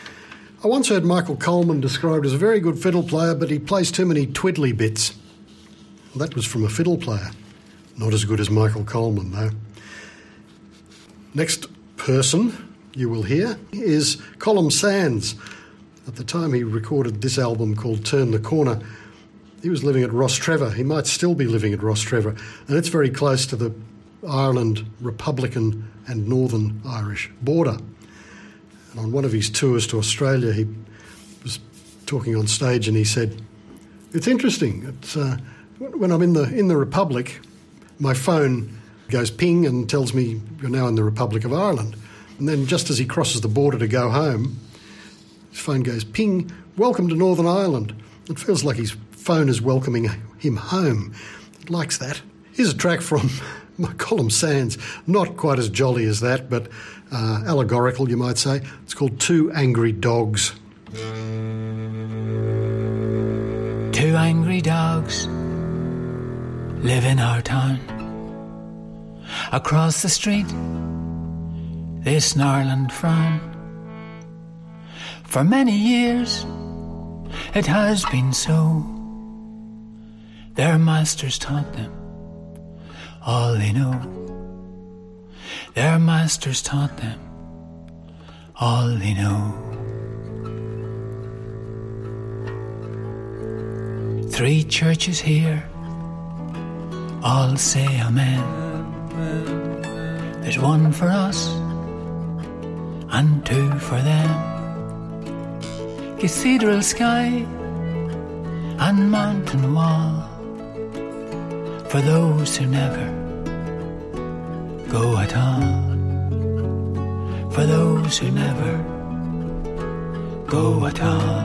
I once heard Michael Coleman described as a very good fiddle player, but he plays too many twiddly bits. Well, that was from a fiddle player. Not as good as Michael Coleman, though. Next person you will hear is Colum Sands. At the time he recorded this album called Turn the Corner, he was living at Rostrevor. He might still be living at Rostrevor, and it's very close to the Ireland Republican and Northern Irish border. And on one of his tours to Australia, he was talking on stage and he said, "It's interesting. It's when I'm in the Republic, my phone goes ping and tells me you're now in the Republic of Ireland. And then just as he crosses the border to go home, his phone goes ping, welcome to Northern Ireland." It feels like his phone is welcoming him home. He likes that. Here's a track from Colum Sands, not quite as jolly as that, but allegorical, you might say. It's called Two Angry Dogs. Two angry dogs live in our town. Across the street, they snarl and frown. For many years it has been so. Their masters taught them all they know. Their masters taught them all they know. 3 churches here all say amen. There's 1 for us and 2 for them. Cathedral sky and mountain wall for those who never go at all. For those who never go at all.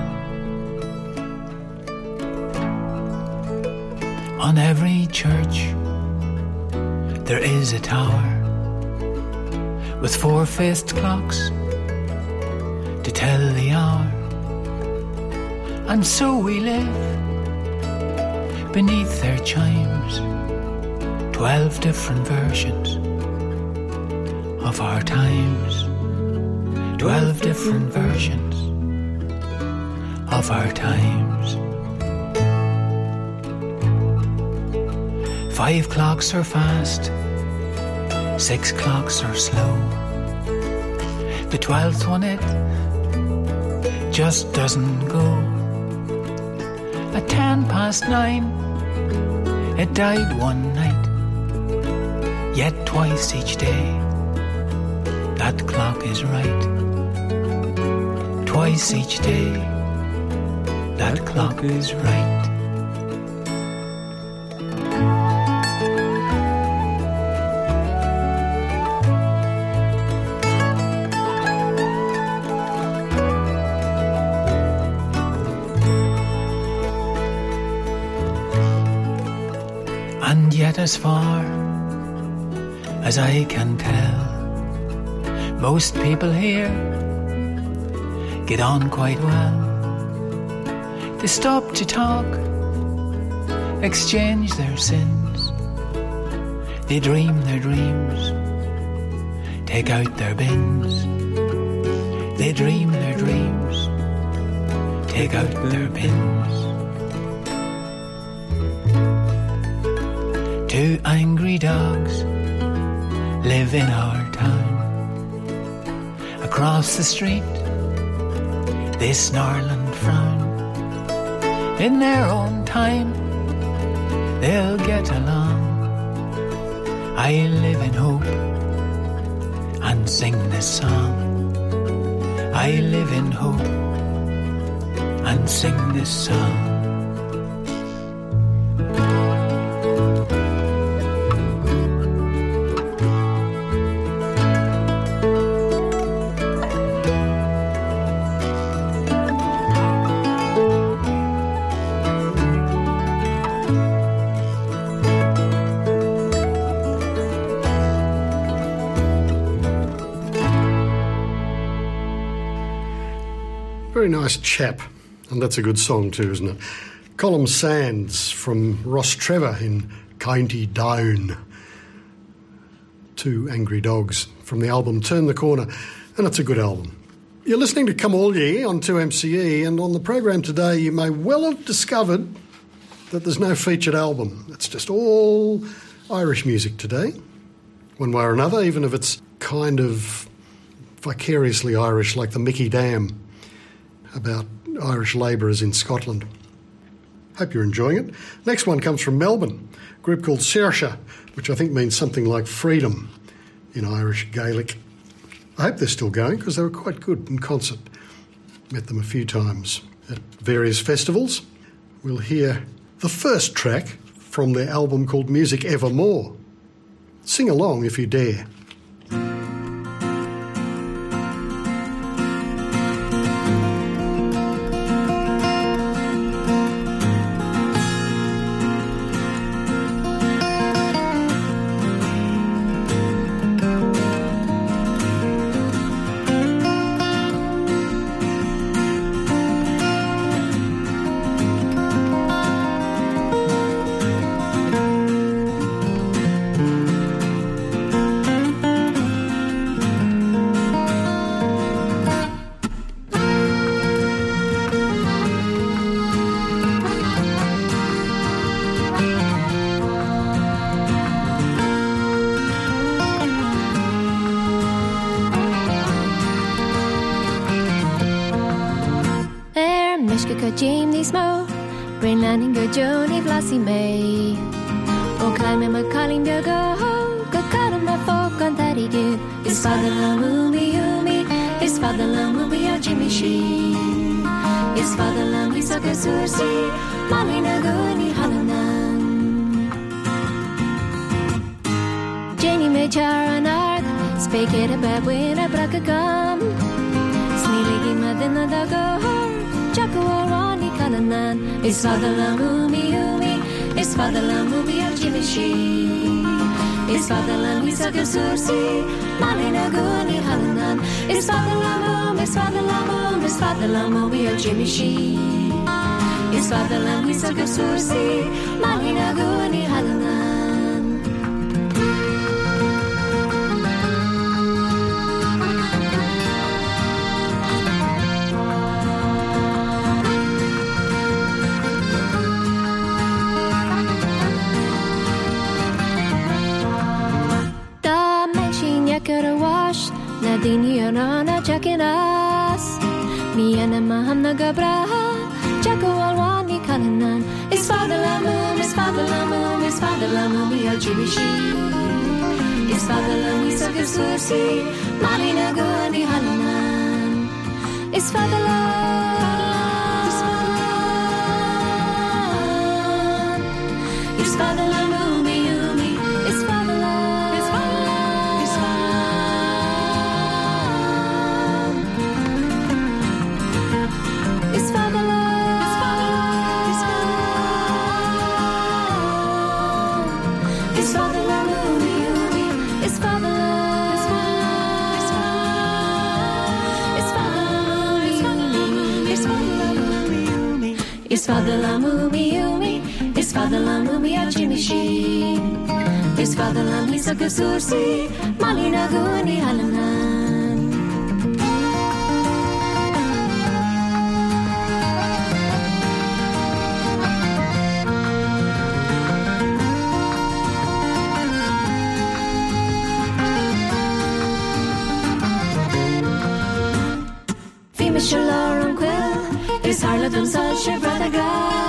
On every church there is a tower with 4 faced clocks to tell the hour. And so we live beneath their chimes, 12 different versions of our times. 12 different versions of our times. 5 clocks are fast, 6 clocks are slow. The 12th one, it just doesn't go. At 9:10, it died one night. Yet twice each day, that clock is right. Twice each day, that clock is right. And yet as far as I can tell, most people here get on quite well. They stop to talk, exchange their sins. They dream their dreams, take out their bins. They dream their dreams, take out their bins. 2 angry dogs live in our town. Across the street they snarl and frown. In their own time they'll get along. I live in hope and sing this song. I live in hope and sing this song. Very nice chap, and that's a good song too, isn't it? Colm Sands from Ross Trevor in County Down. 2 angry dogs from the album Turn the Corner, and it's a good album. You're listening to Come All Ye on 2MCE, and on the program today you may well have discovered that there's no featured album. It's just all Irish music today, one way or another, even if it's kind of vicariously Irish, like the Mickey Dam about Irish labourers in Scotland. Hope you're enjoying it. Next one comes from Melbourne, a group called Saoirse, which I think means something like freedom in Irish Gaelic. I hope they're still going because they were quite good in concert. Met them a few times at various festivals. We'll hear the first track from their album called Music Evermore. Sing along if you dare. Brain landing go Joni Vlassi May. O Kaime Makalim go got my folk on that he did. His father Lamumi Yumi, his father Lamumi Jimmy She. His father Lam is a Gasursi, Malina Guni Halanan. Jenny Major on earth, spake it a bad when a Brakagam. Snealy Madina Dago, Jaco Rani Kalanan. His father Lamumi Yumi, his father Lamumi Jimmy She. His father Lam is a Gasursi, Malina Guni Halanan. His father Lamum, his father Lamum, his father Lamum, we are Jimmy She. His father Lam is a Gasursi, Malina Guni Halanan. Nadini Anana Jakinas, me and Mahamna Gabraha, Jaco Alwani Kalanan. His father Lamum, his father Lamum, his father Lamum, we are Jimmy She. His father Lam is a Gasursi, Marina Guni Halanan. His father Lam, his father Lamum, Yumi, his father Lam, his father Lam, his father Lam. His father Lam, his father Lam, his father Lam, his father Lam, his father Lam, his father Lam, Jimmy She. His father Lam, he's a Gasursi, Malina Guni Halanan. Shalom Quill, his Harladum such a brother.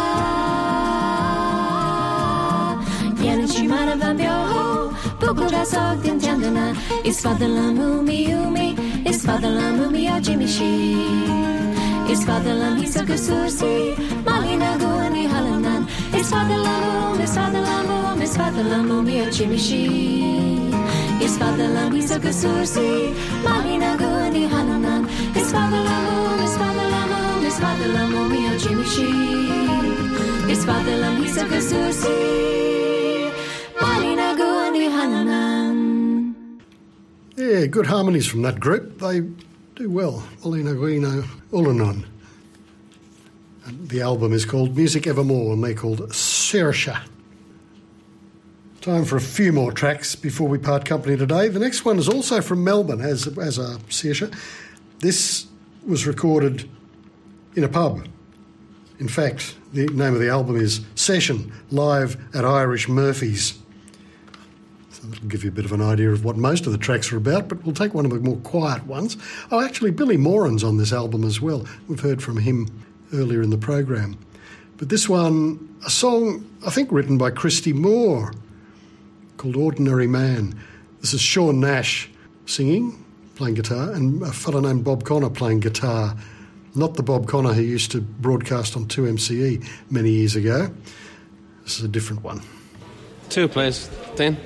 Yen Shimana Van Bio, Bukura Sogged in Tandana, his father Lamumi Yumi, his father Lamumi Jimmy She. His father Lam, he's a Gasursi, Malina Guni Halanan. His father Lamum, his father Lamum, his father Lamumi Jimmy She. His father Lam, he's a Gasursi, Malina Guni Halanan. His father Lamum, his father Lamum, his father Lamum, we are Jimmy She. His father Lam, he's a Gasursi, Malina Guni Halanan. Yeah, good harmonies from that group. They do well. Malina Guni Ulanan. The album is called Music Evermore, and they're called Sersha. Time for a few more tracks before we part company today. The next one is also from Melbourne, as a Sersha. This was recorded in a pub. In fact, the name of the album is Session, Live at Irish Murphy's. So that'll give you a bit of an idea of what most of the tracks are about, but we'll take one of the more quiet ones. Oh, actually, Billy Moran's on this album as well. We've heard from him earlier in the program. But this one, a song, I think, written by Christy Moore, called Ordinary Man. This is Sean Nash singing, playing guitar, and a fellow named Bob Connor playing guitar. Not the Bob Connor who used to broadcast on 2MCE many years ago. This is a different one. 2, please. 10.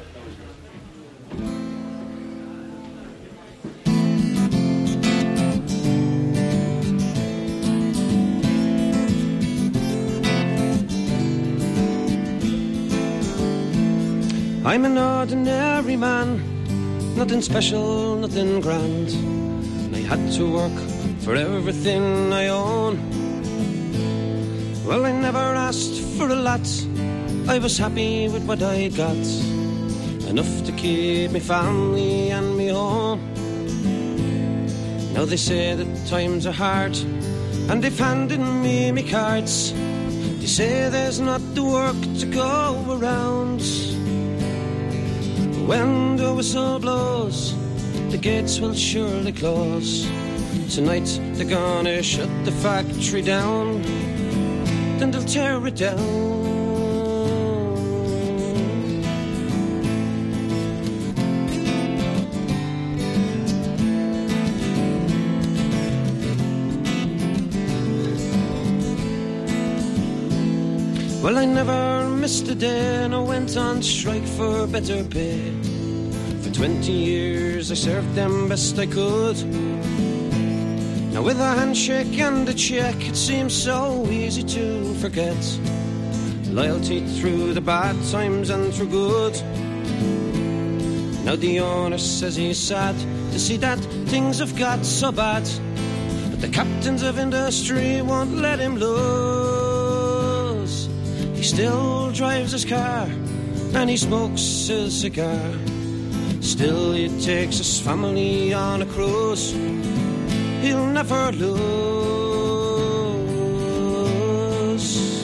I'm an ordinary man, nothing special, nothing grand. And I had to work for everything I own. Well, I never asked for a lot, I was happy with what I got. Enough to keep me family and me home. Now they say that times are hard, and they've handed me me cards. They say there's not the work to go around. When the whistle blows, the gates will surely close. Tonight they're gonna shut the factory down. then they'll tear it down. Well, I never missed a day and I went on strike for better pay. For 20 years I served them best I could. Now with a handshake and a check it seems so easy to forget. Loyalty through the bad times and through good. Now the owner says he's sad to see that things have got so bad, but the captains of industry won't let him lose. He still drives his car and he smokes his cigar. Still he takes his family on a cruise. He'll never lose.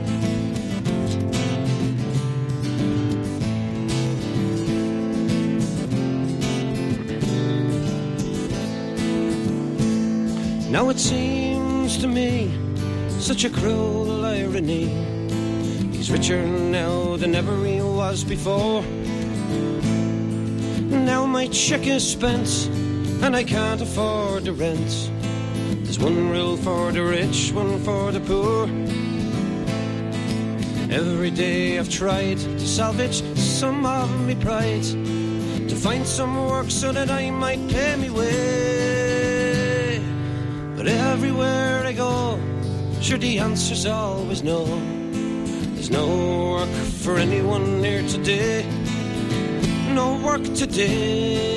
Now it seems to me such a cruel irony. He's richer now than ever he was before. Now my cheque is spent and I can't afford the rent. There's one rule for the rich, one for the poor. Every day I've tried to salvage some of me pride, to find some work so that I might pay me way. But everywhere I go, sure the answer's always no. There's no work for anyone here today. No work today.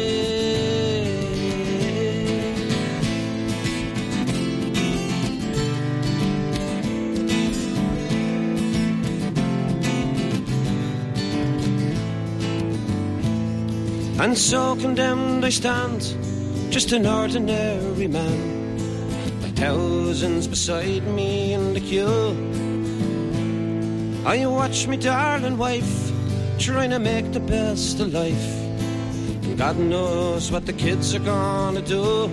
And so condemned I stand, just an ordinary man, like thousands beside me in the queue. I watch me darling wife trying to make the best of life, and God knows what the kids are gonna do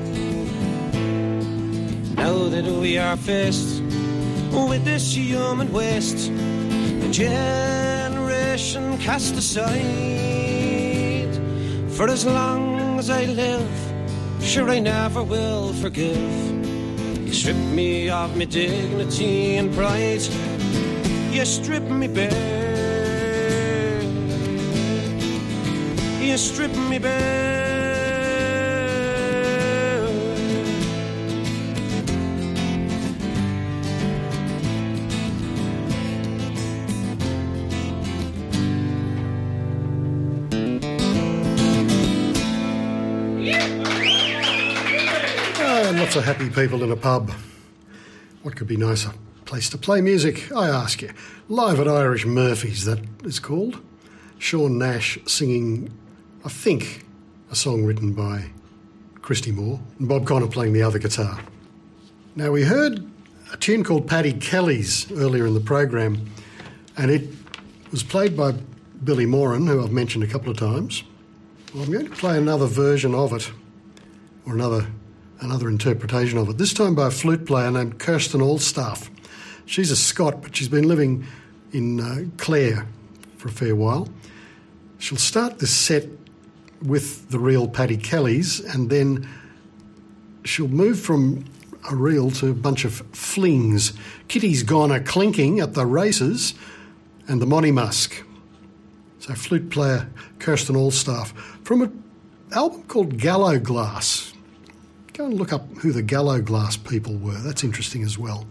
now that we are faced with this human waste, a generation cast aside. For as long as I live, sure I never will forgive. You strip me of my dignity and pride. You strip me bare. You strip me bare. Lots of happy people in a pub. What could be nicer place to play music, I ask you? Live at Irish Murphy's, that is called. Sean Nash singing, I think, a song written by Christy Moore, and Bob Connor playing the other guitar. Now, we heard a tune called Paddy Kelly's earlier in the program, and it was played by Billy Moran, who I've mentioned a couple of times. Well, I'm going to play another version of it, or another interpretation of it, this time by a flute player named Kirsten Allstaff. She's a Scot, but she's been living in Clare for a fair while. She'll start this set with the real Paddy Kellys, and then she'll move from a reel to a bunch of flings. Kitty's Gone A-Clinking at the Races and the Monty Musk. So flute player Kirsten Allstaff from an album called Gallow Glass. Go and look up who the Gallow Glass people were. That's interesting as well.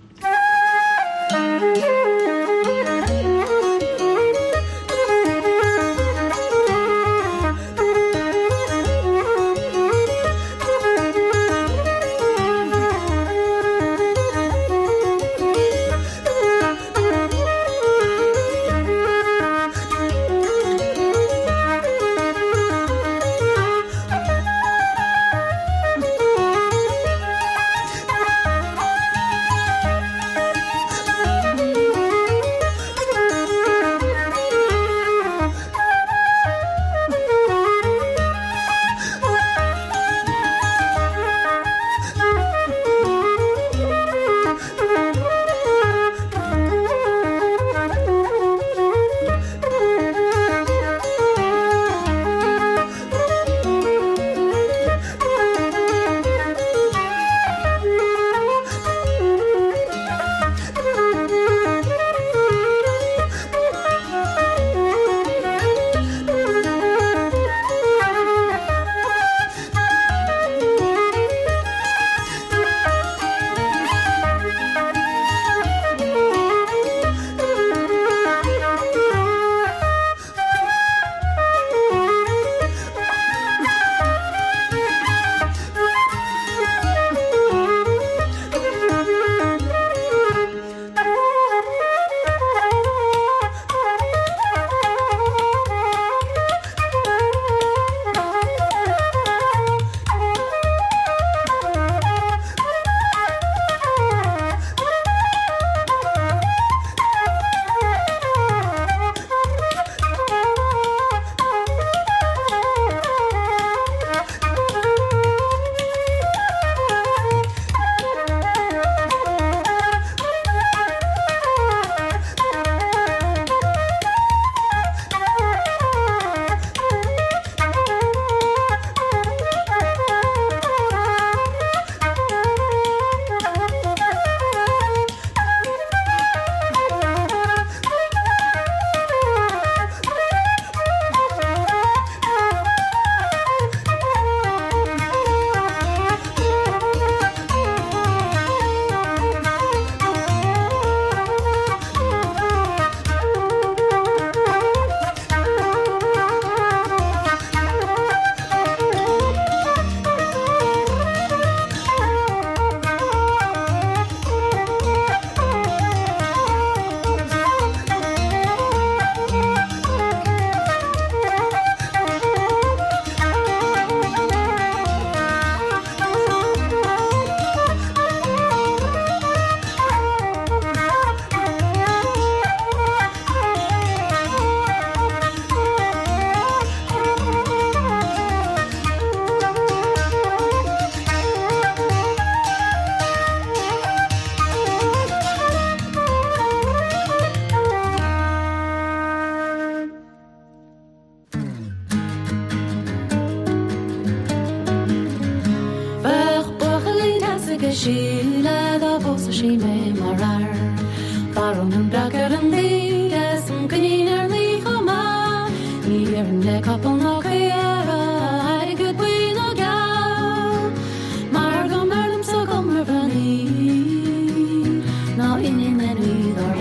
le couple no clear, I good we no gal. Margo Merlin so come Mervani. Now in and we are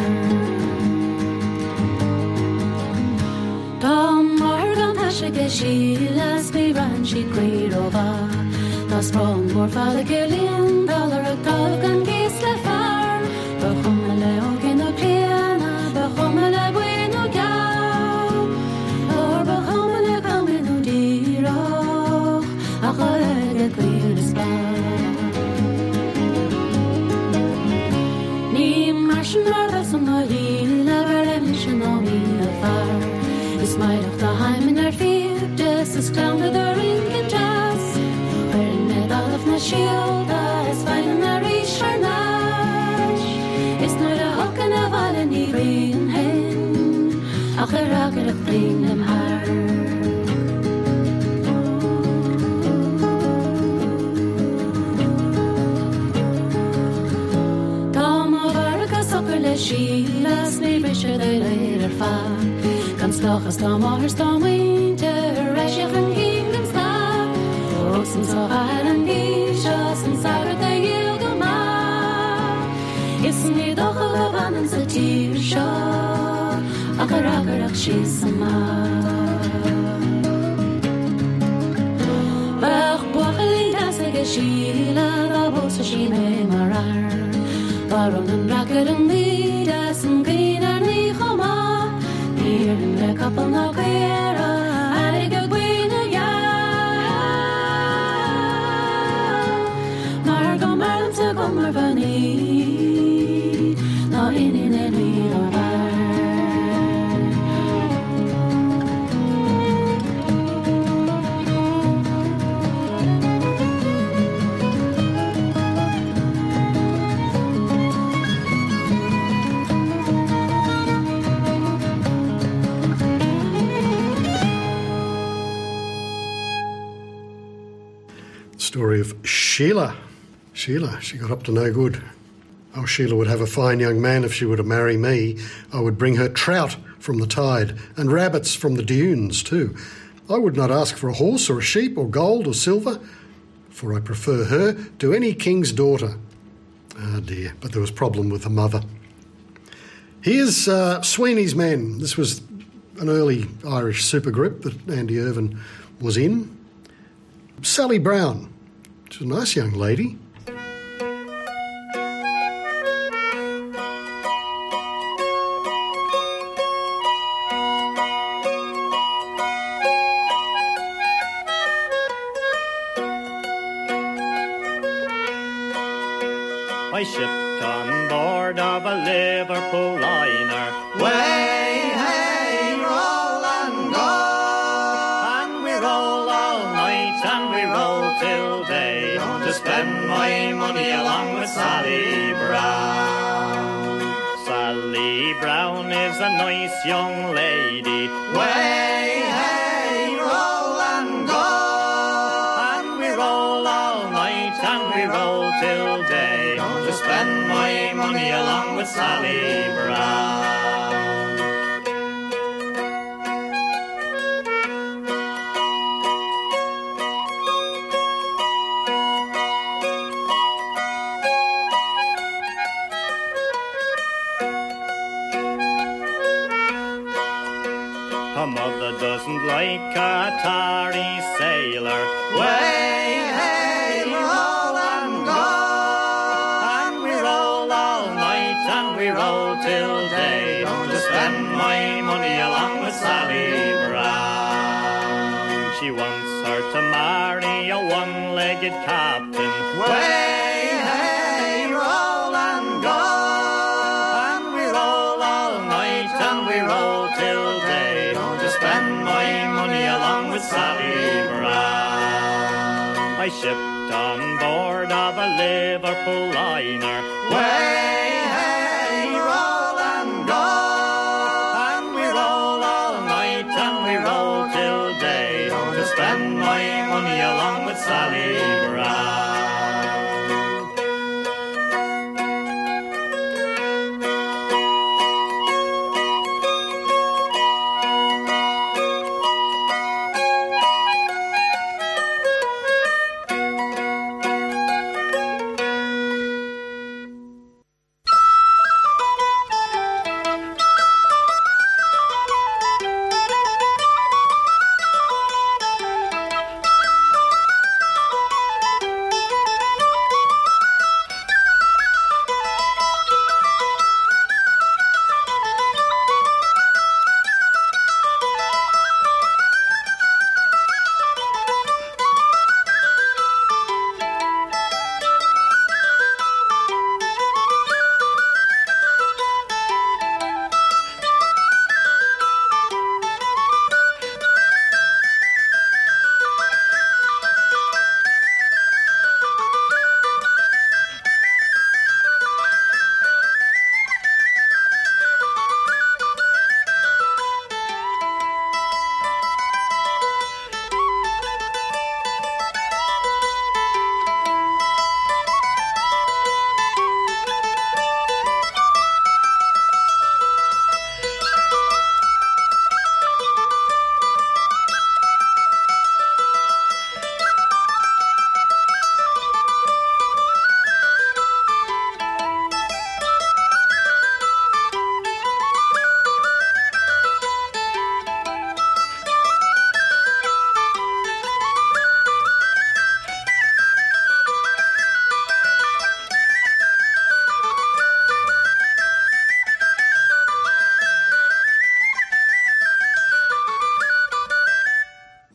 bar. Tom Margon Hashake she last me ran she queer over. The strong more father Gillian, dollar a dog and geese le far. Bachomele okin no piana, Bachomele bueno gal. Or Bachomele come no diro, a get clear the spar. Ni marschen nor some never emission on me afar. It's my of the heim in their feet, just as clown with the ring and jazz. All of my shield is fine and reach her nash. It's not a hook and a valley in the green hen. I'll get a bring them hard. Tom over a sucker le she last me richer they later far. Come stock as Tom or Tom winter, rush and king them star. Som så här en gisha som säger det jag ma. Isn't it all of an så tirsha? Akararak shisama. Bach bochli dasige shila da bosa shime marar. Varon en raker en vida som grinar ni khoma. Here in the couple no kera. Story of Sheila. Sheila, she got up to no good. Oh, Sheila would have a fine young man if she were to marry me. I would bring her trout from the tide and rabbits from the dunes too. I would not ask for a horse or a sheep or gold or silver, for I prefer her to any king's daughter. Ah dear, but there was a problem with the mother. Here's Sweeney's Men. This was an early Irish supergroup that Andy Irvine was in. Sally Brown. She's a nice young lady. I shipped on board of a Liverpool liner. Way, hey, roll and go. And we roll all night and we roll till day to spend my money along with Sally Brown. Sally Brown is a nice young lady. Way, hey, roll and go. And we roll all night and we roll till day to spend my money along with Sally Brown. Her mother doesn't like a tarry sailor. Way, hey, roll and go. And we roll all night and we roll till day to spend my money along with Sally Brown. She wants her to marry a one-legged captain. Way, hey, roll and go. And we roll all night and we roll till day to spend my money along with Sally Brown. I shipped on board of a Liverpool liner. Way, hey, roll and go. And we roll all night and we roll till day to spend my money along with Sally Brown.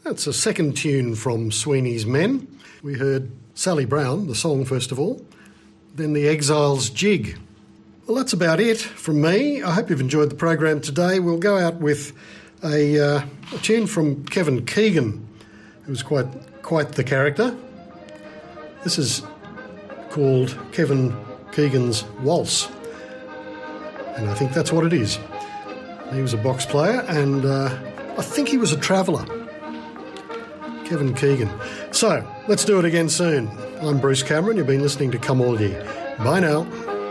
That's a second tune from Sweeney's Men. We heard Sally Brown, the song first of all, then the Exiles Jig. Well, that's about it from me. I hope you've enjoyed the program today. We'll go out with a tune from Kevin Keegan, who's quite the character. This is called Kevin Keegan's Waltz, and I think that's what it is. He was a box player, and I think he was a traveller. Kevin Keegan. So, let's do it again soon. I'm Bruce Cameron. You've been listening to Come All Ye. Bye now.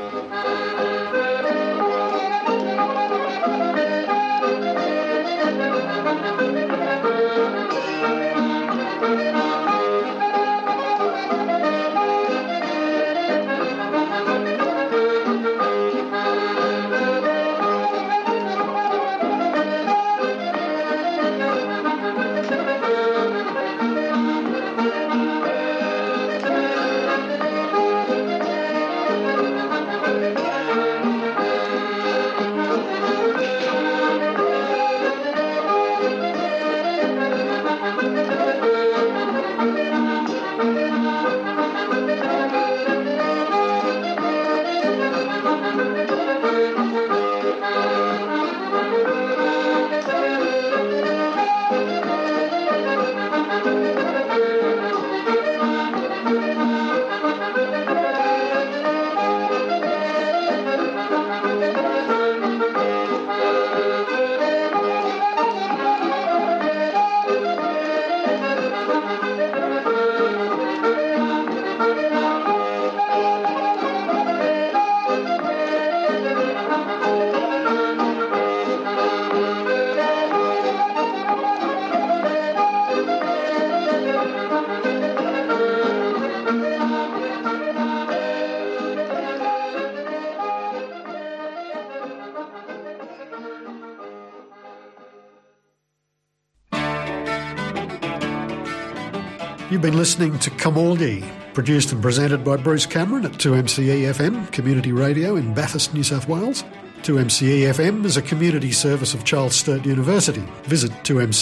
You've been listening to Come All Ye, produced and presented by Bruce Cameron at 2MCE FM, community radio in Bathurst, New South Wales. 2MCE FM is a community service of Charles Sturt University. Visit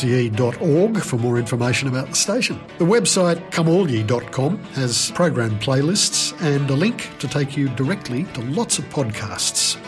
2mce.org for more information about the station. The website comeallye.com has program playlists and a link to take you directly to lots of podcasts.